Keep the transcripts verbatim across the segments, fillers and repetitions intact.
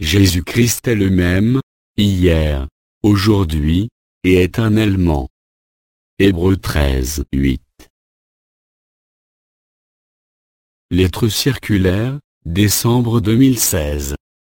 Jésus-Christ est le même, hier, aujourd'hui, et éternellement. Hébreux treize, huit. Lettre circulaire, décembre deux mille seize.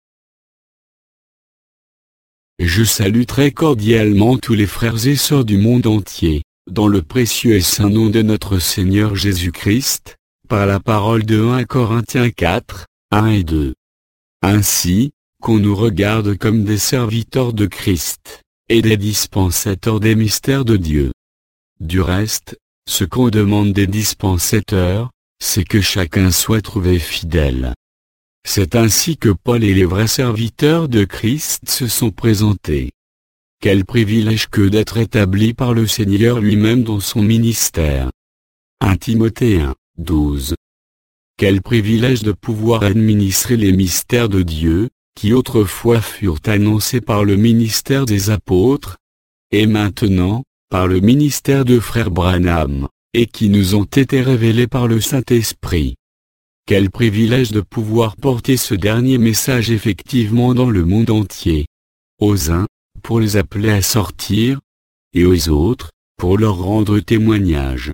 Je salue très cordialement tous les frères et sœurs du monde entier, dans le précieux et saint nom de notre Seigneur Jésus-Christ, par la parole de premier Corinthiens quatre, un et deux. Ainsi, qu'on nous regarde comme des serviteurs de Christ, et des dispensateurs des mystères de Dieu. Du reste, ce qu'on demande des dispensateurs, c'est que chacun soit trouvé fidèle. C'est ainsi que Paul et les vrais serviteurs de Christ se sont présentés. Quel privilège que d'être établi par le Seigneur lui-même dans son ministère. premier Timothée un, douze. Quel privilège de pouvoir administrer les mystères de Dieu, qui autrefois furent annoncés par le ministère des apôtres, et maintenant, par le ministère de frère Branham, et qui nous ont été révélés par le Saint-Esprit. Quel privilège de pouvoir porter ce dernier message effectivement dans le monde entier. Aux uns, pour les appeler à sortir, et aux autres, pour leur rendre témoignage.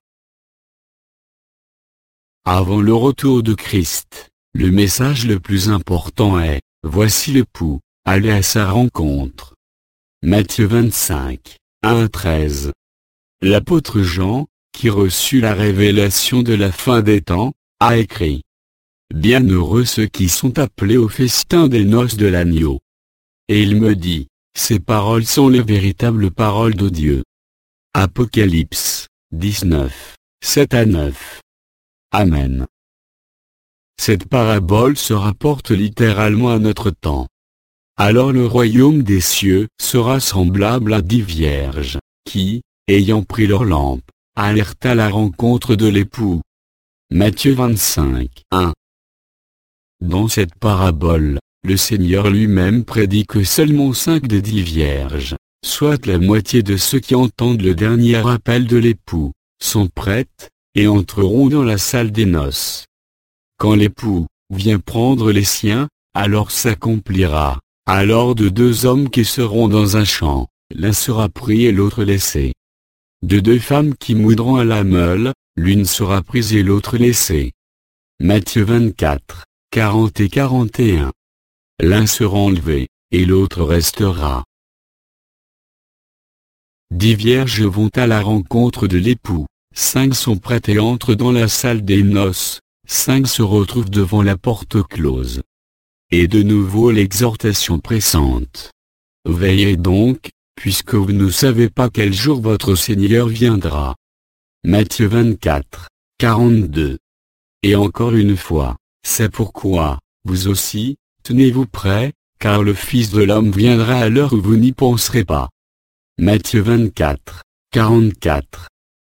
Avant le retour de Christ, le message le plus important est, voici l'époux, allez à sa rencontre. Matthieu vingt-cinq, un à treize. L'apôtre Jean, qui reçut la révélation de la fin des temps, a écrit. Bienheureux ceux qui sont appelés au festin des noces de l'agneau. Et il me dit, ces paroles sont les véritables paroles de Dieu. Apocalypse, dix-neuf, sept à neuf. Amen. Cette parabole se rapporte littéralement à notre temps. Alors le royaume des cieux sera semblable à dix vierges, qui, ayant pris leur lampe, allèrent à la rencontre de l'époux. Matthieu vingt-cinq, un. Dans cette parabole, le Seigneur lui-même prédit que seulement cinq des dix vierges, soit la moitié de ceux qui entendent le dernier appel de l'époux, sont prêtes, et entreront dans la salle des noces. Quand l'époux vient prendre les siens, alors s'accomplira, alors de deux hommes qui seront dans un champ, l'un sera pris et l'autre laissé. De deux femmes qui moudront à la meule, l'une sera prise et l'autre laissée. Matthieu vingt-quatre, quarante et quarante et un. L'un sera enlevé, et l'autre restera. Dix vierges vont à la rencontre de l'époux, cinq sont prêtes et entrent dans la salle des noces, cinq se retrouvent devant la porte close. Et de nouveau l'exhortation pressante. Veillez donc, puisque vous ne savez pas quel jour votre Seigneur viendra. Matthieu vingt-quatre, quarante-deux. Et encore une fois, c'est pourquoi, vous aussi, tenez-vous prêts, car le Fils de l'homme viendra à l'heure où vous n'y penserez pas. Matthieu vingt-quatre, quarante-quatre.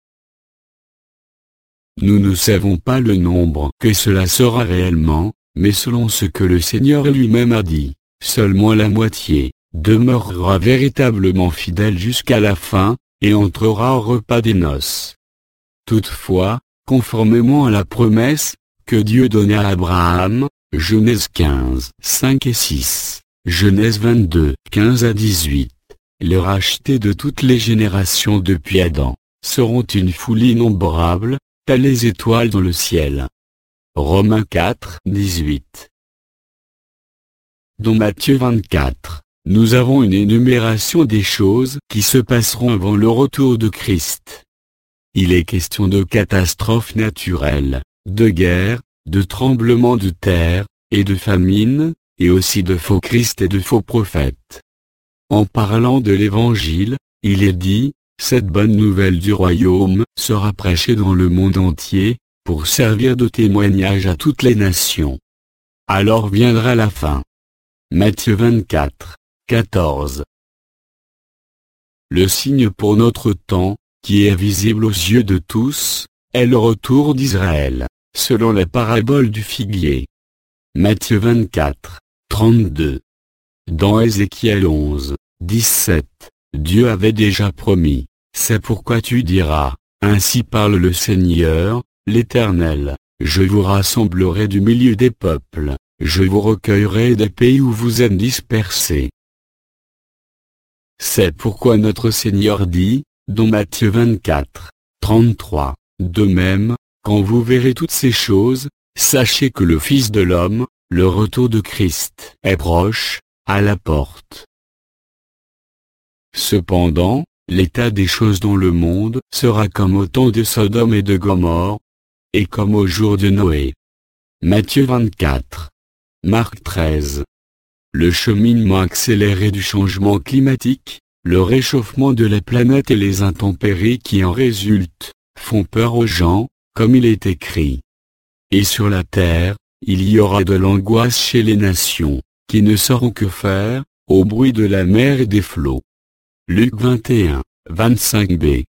Nous ne savons pas le nombre que cela sera réellement, mais selon ce que le Seigneur lui-même a dit, seulement la moitié demeurera véritablement fidèle jusqu'à la fin, et entrera au repas des noces. Toutefois, conformément à la promesse que Dieu donna à Abraham, Genèse quinze, cinq et six, Genèse vingt-deux, quinze à dix-huit, les rachetés de toutes les générations depuis Adam, seront une foule innombrable, telles les étoiles dans le ciel. Romains quatre, dix-huit. Dans Matthieu vingt-quatre, nous avons une énumération des choses qui se passeront avant le retour de Christ. Il est question de catastrophes naturelles, de guerres, de tremblements de terre, et de famines, et aussi de faux Christ et de faux prophètes. En parlant de l'Évangile, il est dit, cette bonne nouvelle du royaume sera prêchée dans le monde entier, pour servir de témoignage à toutes les nations. Alors viendra la fin. Matthieu vingt-quatre, quatorze. Le signe pour notre temps, qui est visible aux yeux de tous, est le retour d'Israël, selon la parabole du figuier. Matthieu vingt-quatre, trente-deux. Dans Ézéchiel onze, dix-sept, Dieu avait déjà promis, c'est pourquoi tu diras, ainsi parle le Seigneur, l'Éternel, je vous rassemblerai du milieu des peuples, je vous recueillerai des pays où vous êtes dispersés. C'est pourquoi notre Seigneur dit, dans Matthieu vingt-quatre, trente-trois, de même, quand vous verrez toutes ces choses, sachez que le Fils de l'homme, le retour de Christ, est proche, à la porte. Cependant, l'état des choses dans le monde sera comme au temps de Sodome et de Gomorrhe, et comme au jour de Noé. Matthieu vingt-quatre. Marc treize. Le cheminement accéléré du changement climatique, le réchauffement de la planète et les intempéries qui en résultent, font peur aux gens, comme il est écrit. Et sur la terre, il y aura de l'angoisse chez les nations, qui ne sauront que faire, au bruit de la mer et des flots. Luc vingt et un, vingt-cinq b.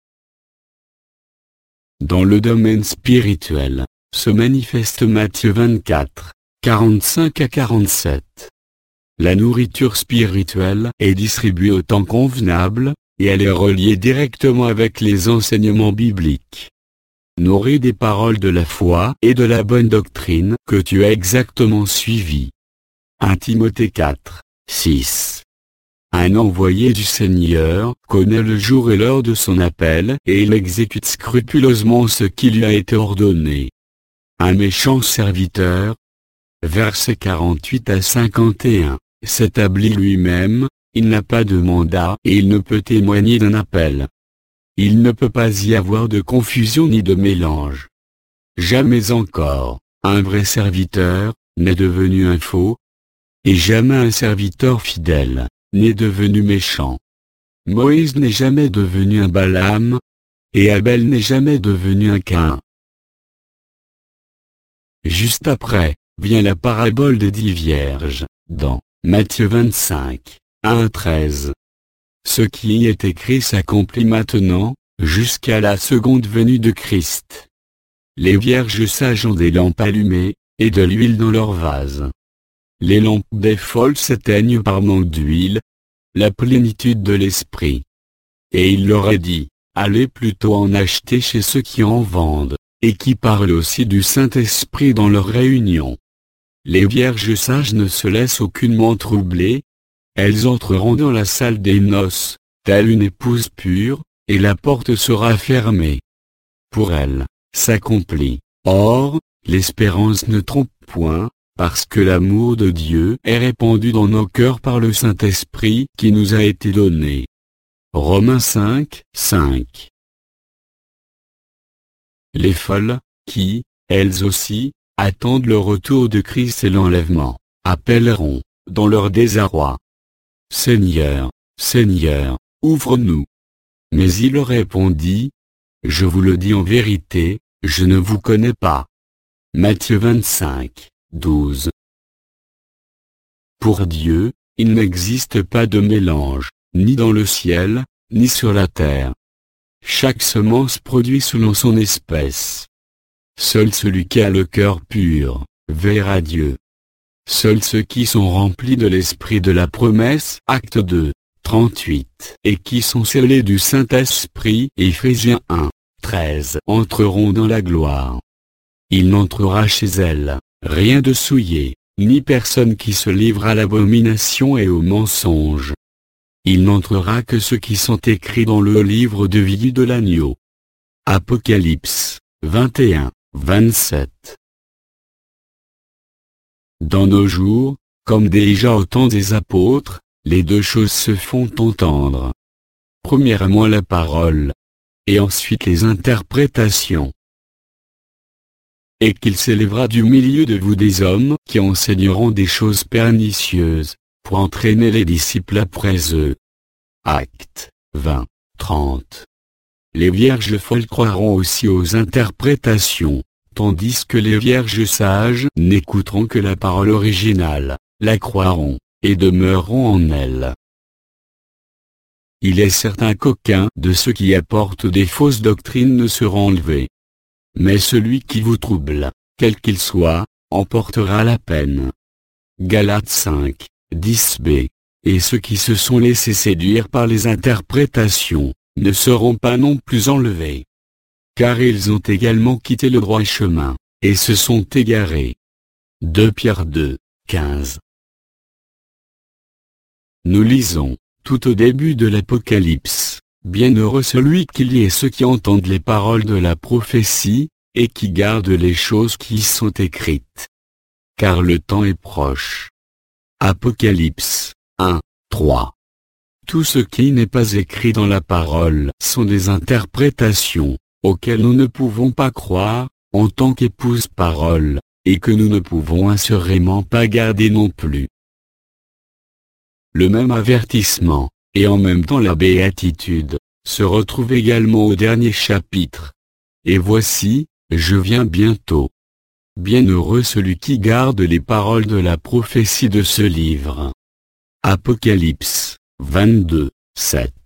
Dans le domaine spirituel, se manifeste Matthieu vingt-quatre, quarante-cinq à quarante-sept. La nourriture spirituelle est distribuée au temps convenable, et elle est reliée directement avec les enseignements bibliques. Nourris des paroles de la foi et de la bonne doctrine que tu as exactement suivies. un Timothée quatre, six. Un envoyé du Seigneur connaît le jour et l'heure de son appel et il exécute scrupuleusement ce qui lui a été ordonné. Un méchant serviteur, versets quarante-huit à cinquante et un, s'établit lui-même, il n'a pas de mandat et il ne peut témoigner d'un appel. Il ne peut pas y avoir de confusion ni de mélange. Jamais encore, un vrai serviteur n'est devenu un faux, et jamais un serviteur fidèle n'est devenu méchant. Moïse n'est jamais devenu un Balaam, et Abel n'est jamais devenu un Caïn. Juste après, vient la parabole des dix vierges, dans Matthieu vingt-cinq, un à treize. Ce qui y est écrit s'accomplit maintenant, jusqu'à la seconde venue de Christ. Les vierges sages ont des lampes allumées, et de l'huile dans leurs vases. Les lampes des folles s'éteignent par manque d'huile, la plénitude de l'esprit. Et il leur a dit, allez plutôt en acheter chez ceux qui en vendent, et qui parlent aussi du Saint-Esprit dans leurs réunions. Les vierges sages ne se laissent aucunement troubler, elles entreront dans la salle des noces, telle une épouse pure, et la porte sera fermée. Pour elles, s'accomplit. Or, l'espérance ne trompe point, parce que l'amour de Dieu est répandu dans nos cœurs par le Saint-Esprit qui nous a été donné. Romains cinq, cinq. Les folles, qui, elles aussi, attendent le retour de Christ et l'enlèvement, appelleront, dans leur désarroi, Seigneur, Seigneur, ouvre-nous. Mais il leur répondit, je vous le dis en vérité, je ne vous connais pas. Matthieu vingt-cinq, douze. Pour Dieu, il n'existe pas de mélange, ni dans le ciel, ni sur la terre. Chaque semence produit selon son espèce. Seul celui qui a le cœur pur, verra Dieu. Seuls ceux qui sont remplis de l'esprit de la promesse, acte deux, trente-huit, et qui sont scellés du Saint-Esprit, Éphésiens un, treize, entreront dans la gloire. Il n'entrera chez elles, rien de souillé, ni personne qui se livre à l'abomination et au mensonge. Il n'entrera que ceux qui sont écrits dans le livre de vie de l'agneau. Apocalypse, vingt et un, vingt-sept. Dans nos jours, comme déjà au temps des apôtres, les deux choses se font entendre. Premièrement la parole, et ensuite les interprétations. Et qu'il s'élèvera du milieu de vous des hommes qui enseigneront des choses pernicieuses, pour entraîner les disciples après eux. Actes vingt, trente. Les vierges folles croiront aussi aux interprétations, tandis que les vierges sages n'écouteront que la parole originale, la croiront, et demeureront en elle. Il est certain qu'aucun de ceux qui apportent des fausses doctrines ne sera enlevé. Mais celui qui vous trouble, quel qu'il soit, en portera la peine. Galates cinq, dix b. Et ceux qui se sont laissés séduire par les interprétations, ne seront pas non plus enlevés. Car ils ont également quitté le droit chemin, et se sont égarés. deux Pierre deux, quinze. Nous lisons, tout au début de l'Apocalypse, « Bienheureux celui qui lit et ceux qui entendent les paroles de la prophétie, et qui gardent les choses qui y sont écrites. Car le temps est proche. » Apocalypse un, trois. Tout ce qui n'est pas écrit dans la parole sont des interprétations, auxquelles nous ne pouvons pas croire, en tant qu'épouse parole, et que nous ne pouvons assurément pas garder non plus. Le même avertissement, et en même temps la béatitude, se retrouve également au dernier chapitre. Et voici, je viens bientôt. Bienheureux celui qui garde les paroles de la prophétie de ce livre. Apocalypse vingt-deux, sept.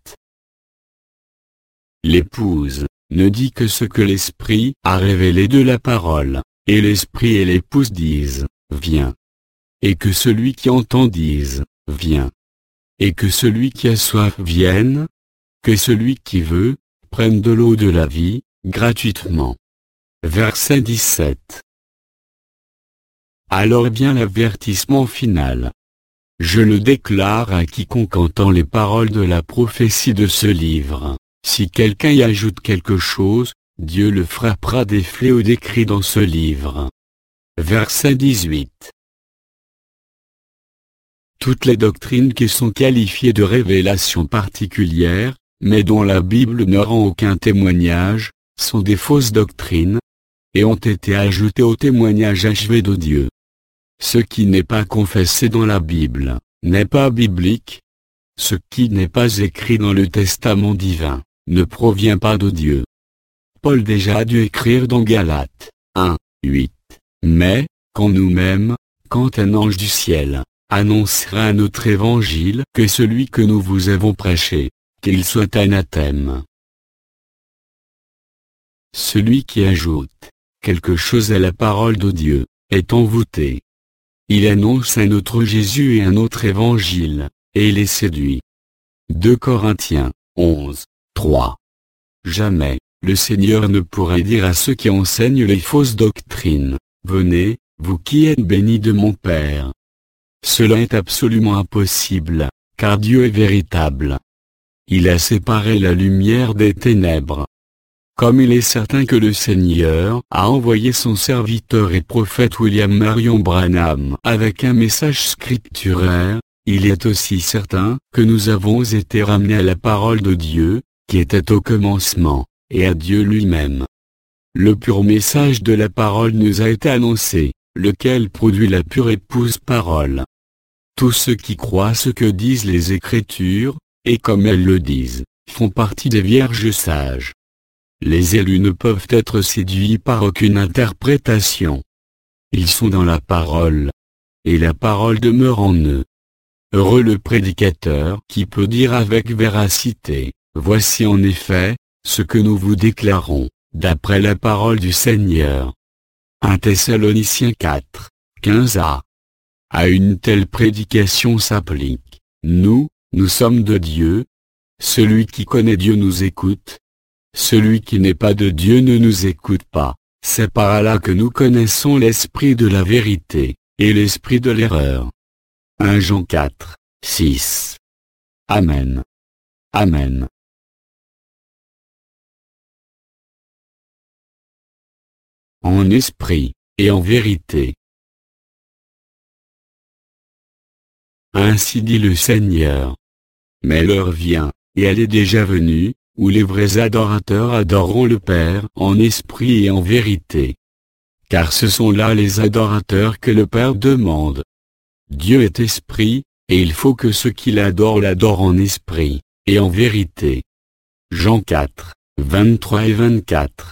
L'épouse ne dit que ce que l'Esprit a révélé de la parole, et l'Esprit et l'épouse disent, viens. Et que celui qui entend dise, viens. Et que celui qui a soif vienne. Que celui qui veut, prenne de l'eau de la vie, gratuitement. Verset dix-sept. Alors vient l'avertissement final. Je le déclare à quiconque entend les paroles de la prophétie de ce livre. Si quelqu'un y ajoute quelque chose, Dieu le frappera des fléaux décrits dans ce livre. Verset dix-huit. Toutes les doctrines qui sont qualifiées de révélations particulières, mais dont la Bible ne rend aucun témoignage, sont des fausses doctrines, et ont été ajoutées au témoignage achevé de Dieu. Ce qui n'est pas confessé dans la Bible, n'est pas biblique. Ce qui n'est pas écrit dans le Testament divin, ne provient pas de Dieu. Paul déjà a dû écrire dans Galates un, huit. Mais, quand nous-mêmes, quand un ange du ciel, annoncera un autre évangile que celui que nous vous avons prêché, qu'il soit anathème. Celui qui ajoute quelque chose à la parole de Dieu, est envoûté. Il annonce un autre Jésus et un autre évangile, et il est séduit. deux Corinthiens onze, trois. Jamais, le Seigneur ne pourrait dire à ceux qui enseignent les fausses doctrines, « Venez, vous qui êtes bénis de mon Père. » Cela est absolument impossible, car Dieu est véritable. Il a séparé la lumière des ténèbres. Comme il est certain que le Seigneur a envoyé son serviteur et prophète William Marion Branham avec un message scripturaire, il est aussi certain que nous avons été ramenés à la parole de Dieu, qui était au commencement, et à Dieu lui-même. Le pur message de la parole nous a été annoncé, lequel produit la pure épouse parole. Tous ceux qui croient ce que disent les Écritures, et comme elles le disent, font partie des vierges sages. Les élus ne peuvent être séduits par aucune interprétation. Ils sont dans la parole. Et la parole demeure en eux. Heureux le prédicateur qui peut dire avec véracité, « Voici en effet, ce que nous vous déclarons, d'après la parole du Seigneur. » un Thessaloniciens quatre, quinze a. À une telle prédication s'applique, « Nous, nous sommes de Dieu. Celui qui connaît Dieu nous écoute. Celui qui n'est pas de Dieu ne nous écoute pas. C'est par là que nous connaissons l'esprit de la vérité, et l'esprit de l'erreur. » un Jean quatre, six. Amen. Amen. En esprit, et en vérité. Ainsi dit le Seigneur. Mais l'heure vient, et elle est déjà venue, où les vrais adorateurs adoreront le Père en esprit et en vérité. Car ce sont là les adorateurs que le Père demande. Dieu est esprit, et il faut que ceux qui l'adorent l'adorent en esprit, et en vérité. Jean quatre, vingt-trois et vingt-quatre.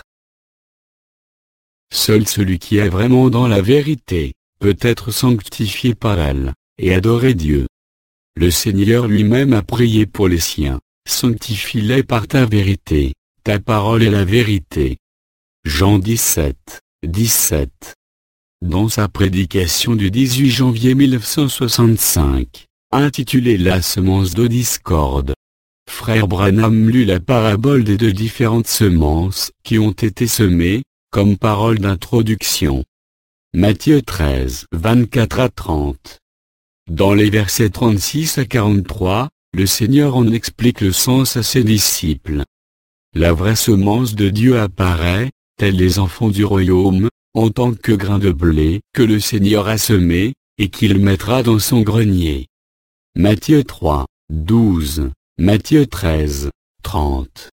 Seul celui qui est vraiment dans la vérité, peut être sanctifié par elle, et adorer Dieu. Le Seigneur lui-même a prié pour les siens, sanctifie-les par ta vérité, ta parole est la vérité. Jean dix-sept, dix-sept. Dans sa prédication du dix-huit janvier mille neuf cent soixante-cinq, intitulée La semence de discorde, Frère Branham lut la parabole des deux différentes semences qui ont été semées, comme parole d'introduction. Matthieu treize, vingt-quatre à trente. Dans les versets trente-six à quarante-trois, le Seigneur en explique le sens à ses disciples. La vraie semence de Dieu apparaît, tels les enfants du royaume, en tant que grain de blé que le Seigneur a semé, et qu'il mettra dans son grenier. Matthieu trois, douze, Matthieu treize, trente.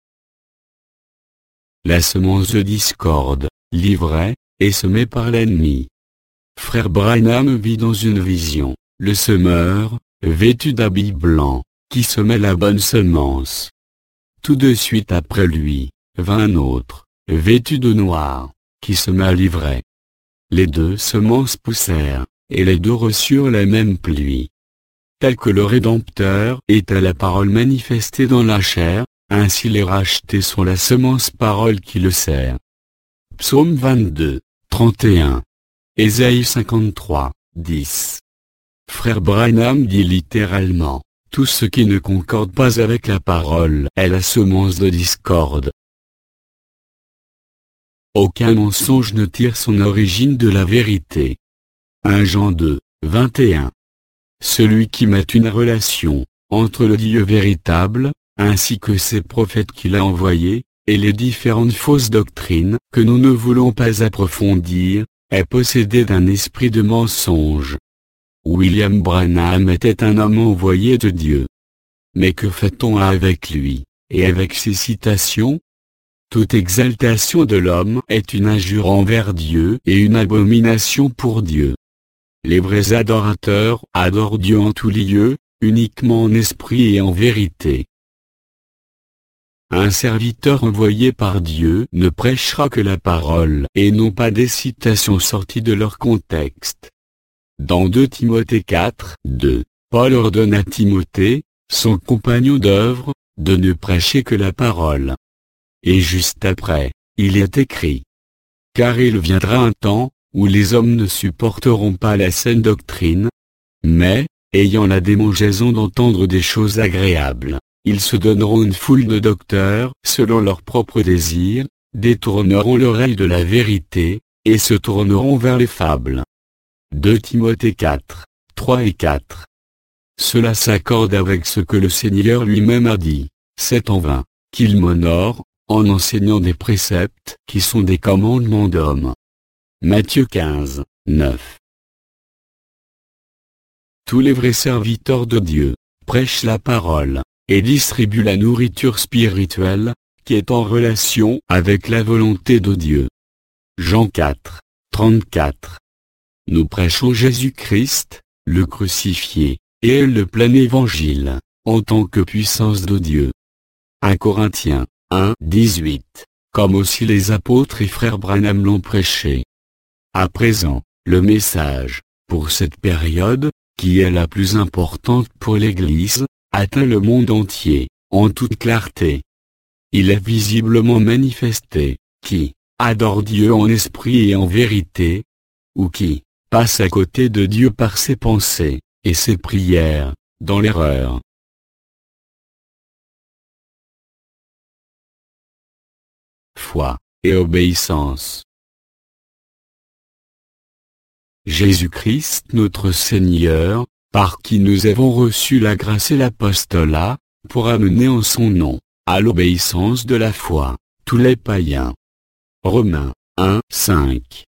La semence de discorde, livrée, est semée par l'ennemi. Frère Branham vit dans une vision, le semeur, vêtu d'habits blancs, qui semait la bonne semence. Tout de suite après lui, vint un autre, vêtu de noir, qui sema l'ivraie. Les deux semences poussèrent, et les deux reçurent la même pluie. Tel que le Rédempteur était la parole manifestée dans la chair, ainsi les rachetés sont la semence parole qui le sert. Psaume vingt-deux, trente et un. Ésaïe cinquante-trois, dix. Frère Branham dit littéralement, tout ce qui ne concorde pas avec la parole est la semence de discorde. Aucun mensonge ne tire son origine de la vérité. un Jean deux, vingt et un. Celui qui met une relation entre le Dieu véritable, ainsi que ses prophètes qu'il a envoyés, et les différentes fausses doctrines que nous ne voulons pas approfondir, est possédé d'un esprit de mensonge. William Branham était un homme envoyé de Dieu. Mais que fait-on avec lui, et avec ses citations? Toute exaltation de l'homme est une injure envers Dieu et une abomination pour Dieu. Les vrais adorateurs adorent Dieu en tout lieu, uniquement en esprit et en vérité. Un serviteur envoyé par Dieu ne prêchera que la parole et non pas des citations sorties de leur contexte. Dans deux Timothée quatre, deux, Paul ordonne à Timothée, son compagnon d'œuvre, de ne prêcher que la parole. Et juste après, il est écrit. Car il viendra un temps, où les hommes ne supporteront pas la saine doctrine, mais, ayant la démangeaison d'entendre des choses agréables, ils se donneront une foule de docteurs, selon leurs propres désirs, détourneront l'oreille de la vérité, et se tourneront vers les fables. deux Timothée quatre, trois et quatre. Cela s'accorde avec ce que le Seigneur lui-même a dit, c'est en vain, qu'il m'honore, en enseignant des préceptes qui sont des commandements d'hommes. Matthieu quinze, neuf. Tous les vrais serviteurs de Dieu prêchent la parole, et distribuent la nourriture spirituelle, qui est en relation avec la volonté de Dieu. Jean quatre, trente-quatre. Nous prêchons Jésus-Christ, le crucifié, et le plein évangile, en tant que puissance de Dieu. un Corinthiens un, dix-huit, comme aussi les apôtres et frères Branham l'ont prêché. À présent, le message, pour cette période, qui est la plus importante pour l'Église, atteint le monde entier, en toute clarté. Il est visiblement manifesté, qui adore Dieu en esprit et en vérité, ou qui passe à côté de Dieu par ses pensées et ses prières, dans l'erreur. Foi et obéissance. Jésus-Christ notre Seigneur, par qui nous avons reçu la grâce et l'apostolat, pour amener en son nom, à l'obéissance de la foi, tous les païens. Romains un, cinq.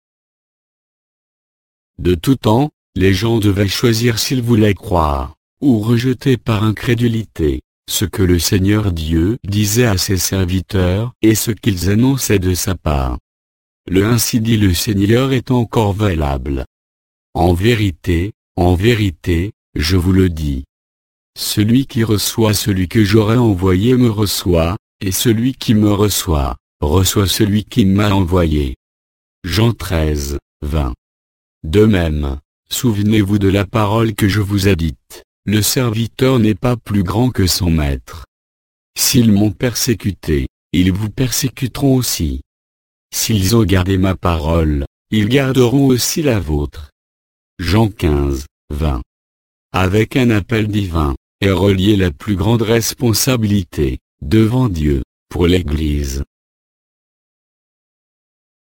De tout temps, les gens devaient choisir s'ils voulaient croire, ou rejeter par incrédulité, ce que le Seigneur Dieu disait à ses serviteurs et ce qu'ils annonçaient de sa part. Le ainsi dit le Seigneur est encore valable. En vérité, en vérité, je vous le dis. Celui qui reçoit celui que j'aurai envoyé me reçoit, et celui qui me reçoit, reçoit celui qui m'a envoyé. Jean treize, vingt. De même, souvenez-vous de la parole que je vous ai dite, le serviteur n'est pas plus grand que son maître. S'ils m'ont persécuté, ils vous persécuteront aussi. S'ils ont gardé ma parole, ils garderont aussi la vôtre. Jean quinze, vingt. Avec un appel divin, est reliée la plus grande responsabilité, devant Dieu, pour l'Église.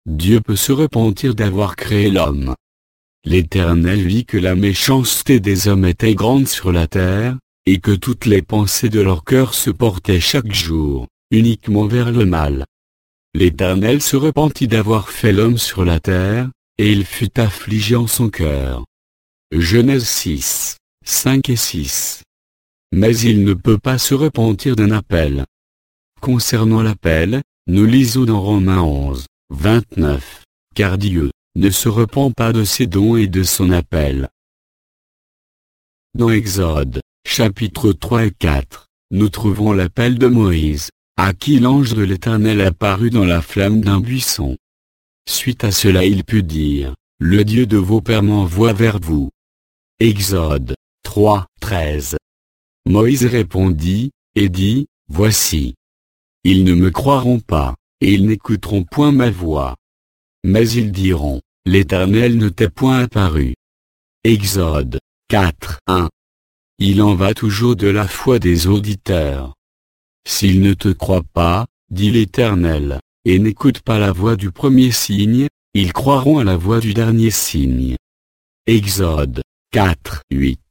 Dieu peut se repentir d'avoir créé l'homme. L'Éternel vit que la méchanceté des hommes était grande sur la terre, et que toutes les pensées de leur cœur se portaient chaque jour, uniquement vers le mal. L'Éternel se repentit d'avoir fait l'homme sur la terre, et il fut affligé en son cœur. Genèse six, cinq et six. Mais il ne peut pas se repentir d'un appel. Concernant l'appel, nous lisons dans Romains onze, vingt-neuf, car Dieu ne se repent pas de ses dons et de son appel. Dans Exode, chapitres trois et quatre, nous trouvons l'appel de Moïse, à qui l'ange de l'Éternel apparut dans la flamme d'un buisson. Suite à cela il put dire, « Le Dieu de vos pères m'envoie vers vous. » Exode trois, treize. Moïse répondit, et dit, « Voici. Ils ne me croiront pas, et ils n'écouteront point ma voix. Mais ils diront, l'Éternel ne t'est point apparu. » Exode quatre, un. Il en va toujours de la foi des auditeurs. S'ils ne te croient pas, dit l'Éternel, et n'écoutent pas la voix du premier signe, ils croiront à la voix du dernier signe. Exode quatre, huit.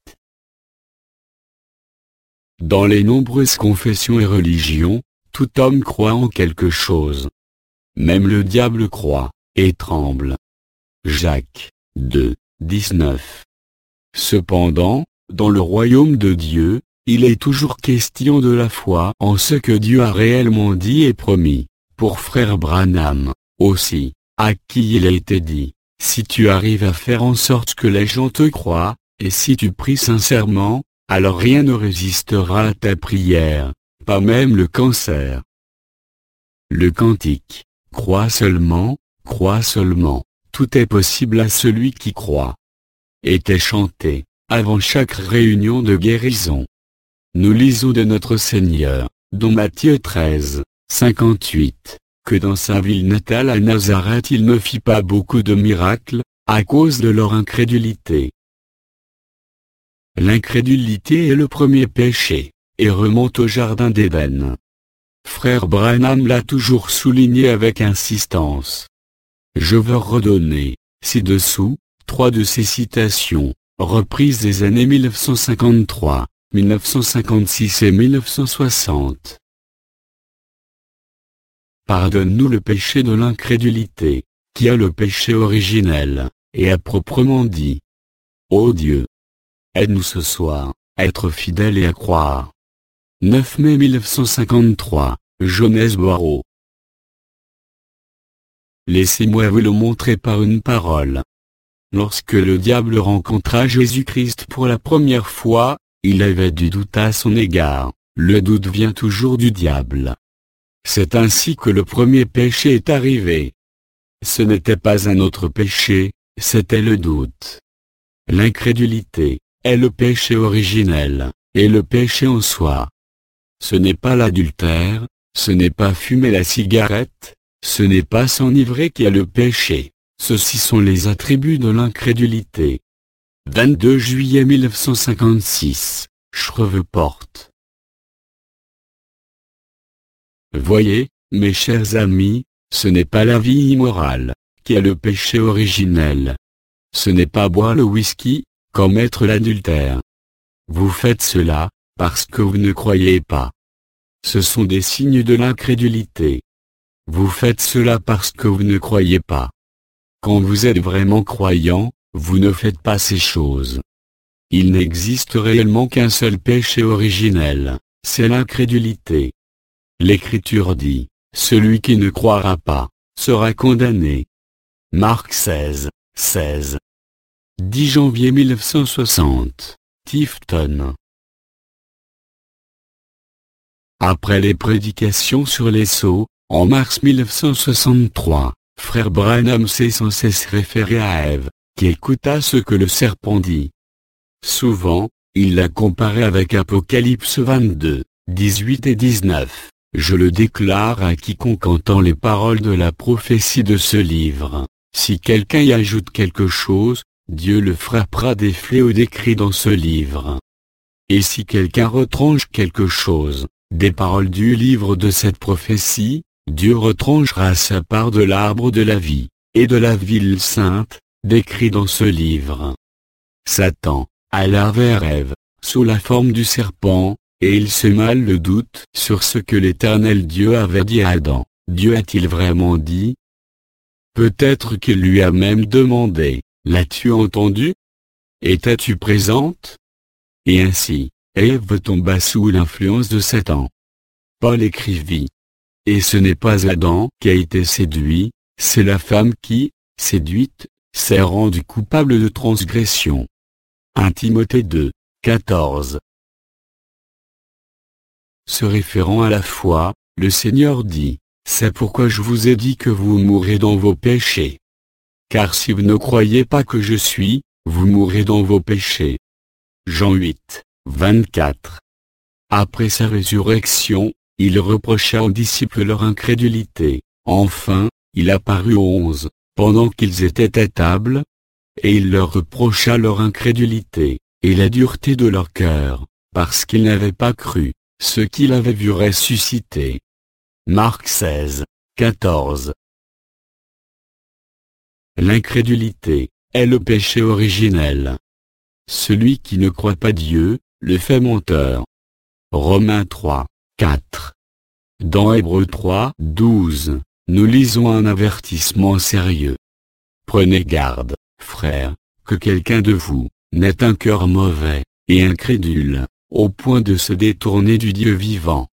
Dans les nombreuses confessions et religions, tout homme croit en quelque chose. Même le diable croit, et tremble. Jacques deux, dix-neuf. Cependant, dans le royaume de Dieu, il est toujours question de la foi en ce que Dieu a réellement dit et promis. Pour frère Branham, aussi, à qui il a été dit, si tu arrives à faire en sorte que les gens te croient, et si tu pries sincèrement, alors rien ne résistera à ta prière, pas même le cancer. Le cantique, crois seulement, crois seulement, tout est possible à celui qui croit, était chanté, avant chaque réunion de guérison. Nous lisons de notre Seigneur, dans Matthieu treize, cinquante-huit, que dans sa ville natale à Nazareth il ne fit pas beaucoup de miracles, à cause de leur incrédulité. L'incrédulité est le premier péché, et remonte au jardin d'Éden. Frère Branham l'a toujours souligné avec insistance. Je veux redonner, ci-dessous, trois de ces citations, reprises des années mille neuf cent cinquante-trois, mille neuf cent cinquante-six et mille neuf cent soixante. Pardonne-nous le péché de l'incrédulité, qui a le péché originel, et à proprement dit. Ô Dieu! Aide-nous ce soir, à être fidèles et à croire. neuf mai mille neuf cent cinquante-trois, Jonesboro. Laissez-moi vous le montrer par une parole. Lorsque le diable rencontra Jésus-Christ pour la première fois, il avait du doute à son égard. Le doute vient toujours du diable. C'est ainsi que le premier péché est arrivé. Ce n'était pas un autre péché, c'était le doute. L'incrédulité est le péché originel, et le péché en soi. Ce n'est pas l'adultère, ce n'est pas fumer la cigarette, ce n'est pas s'enivrer qui a le péché, ceux-ci sont les attributs de l'incrédulité. vingt-deux juillet mille neuf cent cinquante-six, Shreveport. Voyez, mes chers amis, ce n'est pas la vie immorale, qui a le péché originel. Ce n'est pas boire le whisky, commettre l'adultère. Vous faites cela, parce que vous ne croyez pas. Ce sont des signes de l'incrédulité. Vous faites cela parce que vous ne croyez pas. Quand vous êtes vraiment croyant, vous ne faites pas ces choses. Il n'existe réellement qu'un seul péché originel, c'est l'incrédulité. L'Écriture dit, « Celui qui ne croira pas, sera condamné. » Marc seize, seize. dix janvier mille neuf cent soixante, Tifton. Après les prédications sur les sceaux, en mars mille neuf cent soixante-trois, frère Branham s'est sans cesse référé à Ève, qui écouta ce que le serpent dit. Souvent, il l'a comparé avec Apocalypse vingt-deux, dix-huit et dix-neuf. Je le déclare à quiconque entend les paroles de la prophétie de ce livre. Si quelqu'un y ajoute quelque chose, Dieu le frappera des fléaux décrits dans ce livre. Et si quelqu'un retranche quelque chose, des paroles du livre de cette prophétie, Dieu retranchera sa part de l'arbre de la vie, et de la ville sainte, décrit dans ce livre. Satan alla vers Ève, sous la forme du serpent, et il sema le doute sur ce que l'Éternel Dieu avait dit à Adam. Dieu a-t-il vraiment dit? Peut-être qu'il lui a même demandé, l'as-tu entendu? Étais-tu présente? Et ainsi, Ève tomba sous l'influence de Satan. Paul écrivit. Et ce n'est pas Adam qui a été séduit, c'est la femme qui, séduite, s'est rendue coupable de transgression. un Timothée deux, quatorze. Se référant à la foi, le Seigneur dit, « C'est pourquoi je vous ai dit que vous mourrez dans vos péchés. Car si vous ne croyez pas que je suis, vous mourrez dans vos péchés. » Jean huit, vingt-quatre. Après sa résurrection, il reprocha aux disciples leur incrédulité. Enfin, il apparut aux onze, pendant qu'ils étaient à table, et il leur reprocha leur incrédulité, et la dureté de leur cœur, parce qu'ils n'avaient pas cru, ce qu'il avait vu ressusciter. Marc seize, quatorze. L'incrédulité est le péché originel. Celui qui ne croit pas Dieu, le fait menteur. Romains trois, quatre. Dans Hébreux trois, douze, nous lisons un avertissement sérieux. Prenez garde, frères, que quelqu'un de vous n'ait un cœur mauvais et incrédule, au point de se détourner du Dieu vivant.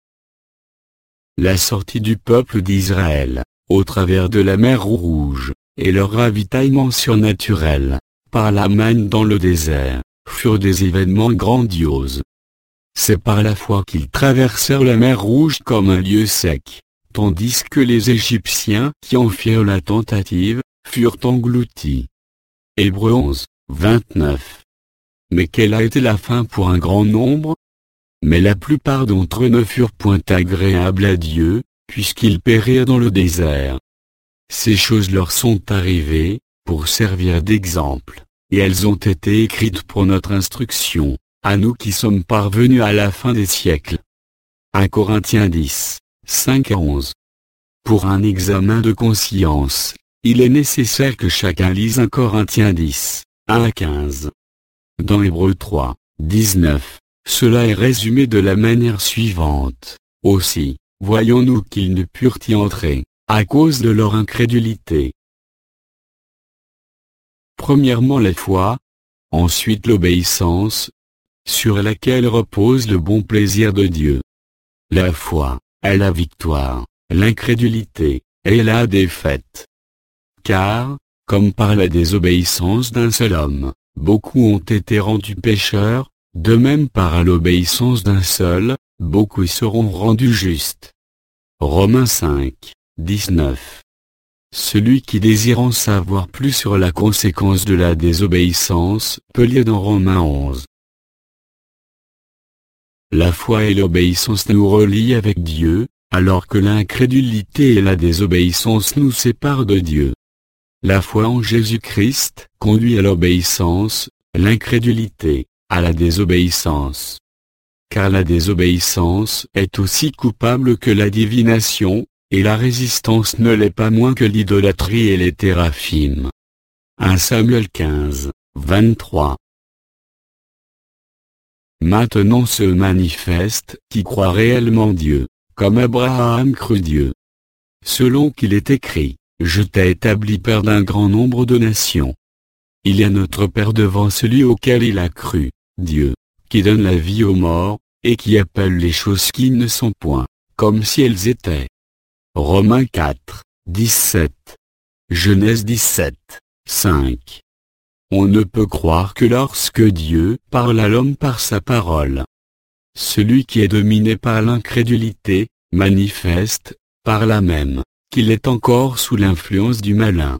La sortie du peuple d'Israël, au travers de la mer Rouge, et leur ravitaillement surnaturel, par la manne dans le désert, furent des événements grandioses. C'est par la foi qu'ils traversèrent la mer Rouge comme un lieu sec, tandis que les Égyptiens qui en firent la tentative, furent engloutis. Hébreux onze, vingt-neuf. Mais quelle a été la fin pour un grand nombre? Mais la plupart d'entre eux ne furent point agréables à Dieu, puisqu'ils périrent dans le désert. Ces choses leur sont arrivées, pour servir d'exemple, et elles ont été écrites pour notre instruction, à nous qui sommes parvenus à la fin des siècles. un Corinthiens dix, cinq à onze. Pour un examen de conscience, il est nécessaire que chacun lise un Corinthiens dix, un à quinze. Dans Hébreux trois, dix-neuf, cela est résumé de la manière suivante. Aussi, voyons-nous qu'ils ne purent y entrer, à cause de leur incrédulité. Premièrement la foi, ensuite l'obéissance, sur laquelle repose le bon plaisir de Dieu. La foi est la victoire, l'incrédulité est la défaite. Car, comme par la désobéissance d'un seul homme, beaucoup ont été rendus pécheurs, de même par l'obéissance d'un seul, beaucoup seront rendus justes. Romains cinq, dix-neuf. Celui qui désire en savoir plus sur la conséquence de la désobéissance peut lire dans Romains onze. La foi et l'obéissance nous relient avec Dieu, alors que l'incrédulité et la désobéissance nous séparent de Dieu. La foi en Jésus-Christ conduit à l'obéissance, l'incrédulité à la désobéissance. Car la désobéissance est aussi coupable que la divination, et la résistance ne l'est pas moins que l'idolâtrie et les téraphimes. un Samuel quinze, vingt-trois. Maintenant se manifeste qui croit réellement Dieu, comme Abraham crut Dieu. Selon qu'il est écrit, je t'ai établi père d'un grand nombre de nations. Il y a notre Père devant celui auquel il a cru, Dieu, qui donne la vie aux morts, et qui appelle les choses qui ne sont point, comme si elles étaient. Romains quatre, dix-sept. Genèse dix-sept, cinq. On ne peut croire que lorsque Dieu parle à l'homme par sa parole. Celui qui est dominé par l'incrédulité, manifeste, par là même, qu'il est encore sous l'influence du malin.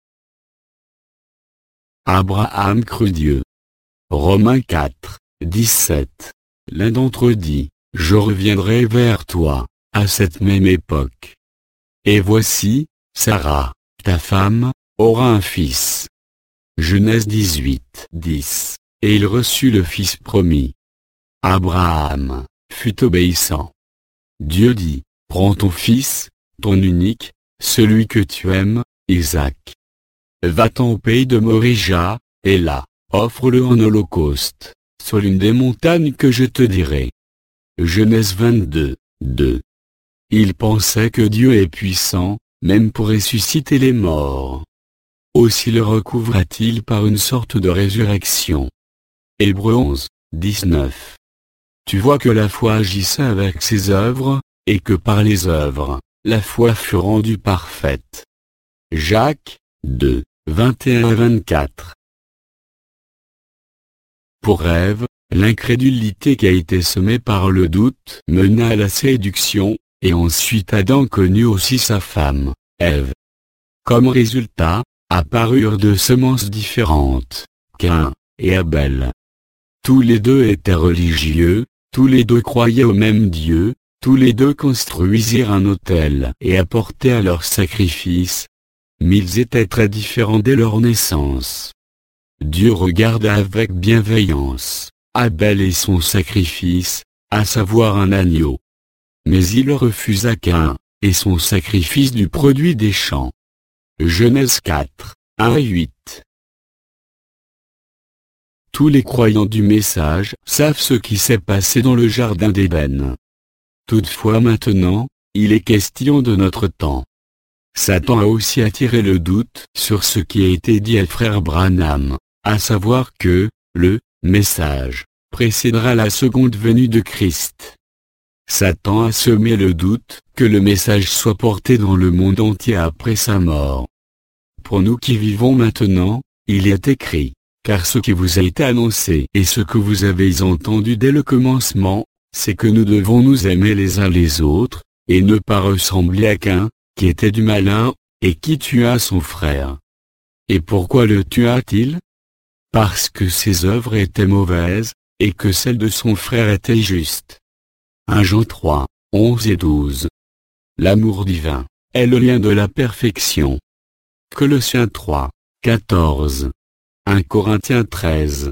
Abraham crut Dieu. Romains quatre, dix-sept. L'un d'entre eux dit, je reviendrai vers toi, à cette même époque. Et voici, Sarah, ta femme, aura un fils. Genèse dix-huit, dix. Et il reçut le fils promis. Abraham fut obéissant. Dieu dit, prends ton fils, ton unique, celui que tu aimes, Isaac. Va-t'en au pays de Morija, et là, offre-le en holocauste, sur l'une des montagnes que je te dirai. Genèse vingt-deux, deux. Il pensait que Dieu est puissant, même pour ressusciter les morts. Aussi le recouvra-t-il par une sorte de résurrection. Hébreux onze, dix-neuf. Tu vois que la foi agissait avec ses œuvres, et que par les œuvres, la foi fut rendue parfaite. Jacques deux, vingt et un à vingt-quatre. Pour Ève, l'incrédulité qui a été semée par le doute mena à la séduction, et ensuite Adam connut aussi sa femme, Ève. Comme résultat, apparurent deux semences différentes, Caïn et Abel. Tous les deux étaient religieux, tous les deux croyaient au même Dieu, tous les deux construisirent un autel et apportèrent leurs sacrifices. Mais ils étaient très différents dès leur naissance. Dieu regarda avec bienveillance Abel et son sacrifice, à savoir un agneau. Mais il refusa Caïn, et son sacrifice du produit des champs. Genèse quatre, un à huit. Tous les croyants du message savent ce qui s'est passé dans le jardin d'Éden. Toutefois maintenant, il est question de notre temps. Satan a aussi attiré le doute sur ce qui a été dit à frère Branham, à savoir que, le message, précédera la seconde venue de Christ. Satan a semé le doute que le message soit porté dans le monde entier après sa mort. Pour nous qui vivons maintenant, il est écrit, car ce qui vous a été annoncé et ce que vous avez entendu dès le commencement, c'est que nous devons nous aimer les uns les autres, et ne pas ressembler à Caïn, qui était du malin, et qui tua son frère. Et pourquoi le tua-t-il? Parce que ses œuvres étaient mauvaises, et que celles de son frère étaient justes. premier Jean trois, onze et douze. L'amour divin est le lien de la perfection. Colossiens trois, quatorze. premier Corinthiens treize.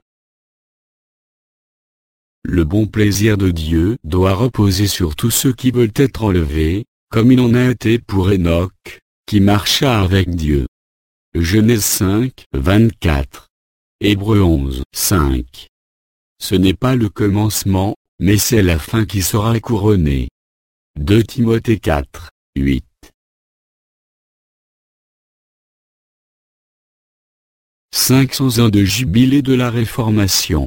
Le bon plaisir de Dieu doit reposer sur tous ceux qui veulent être enlevés, comme il en a été pour Enoch, qui marcha avec Dieu. Genèse cinq, vingt-quatre. Hébreux onze, cinq. Ce n'est pas le commencement, mais c'est la fin qui sera couronnée. deux Timothée quatre, huit. cinq cents ans de jubilé de la Réformation.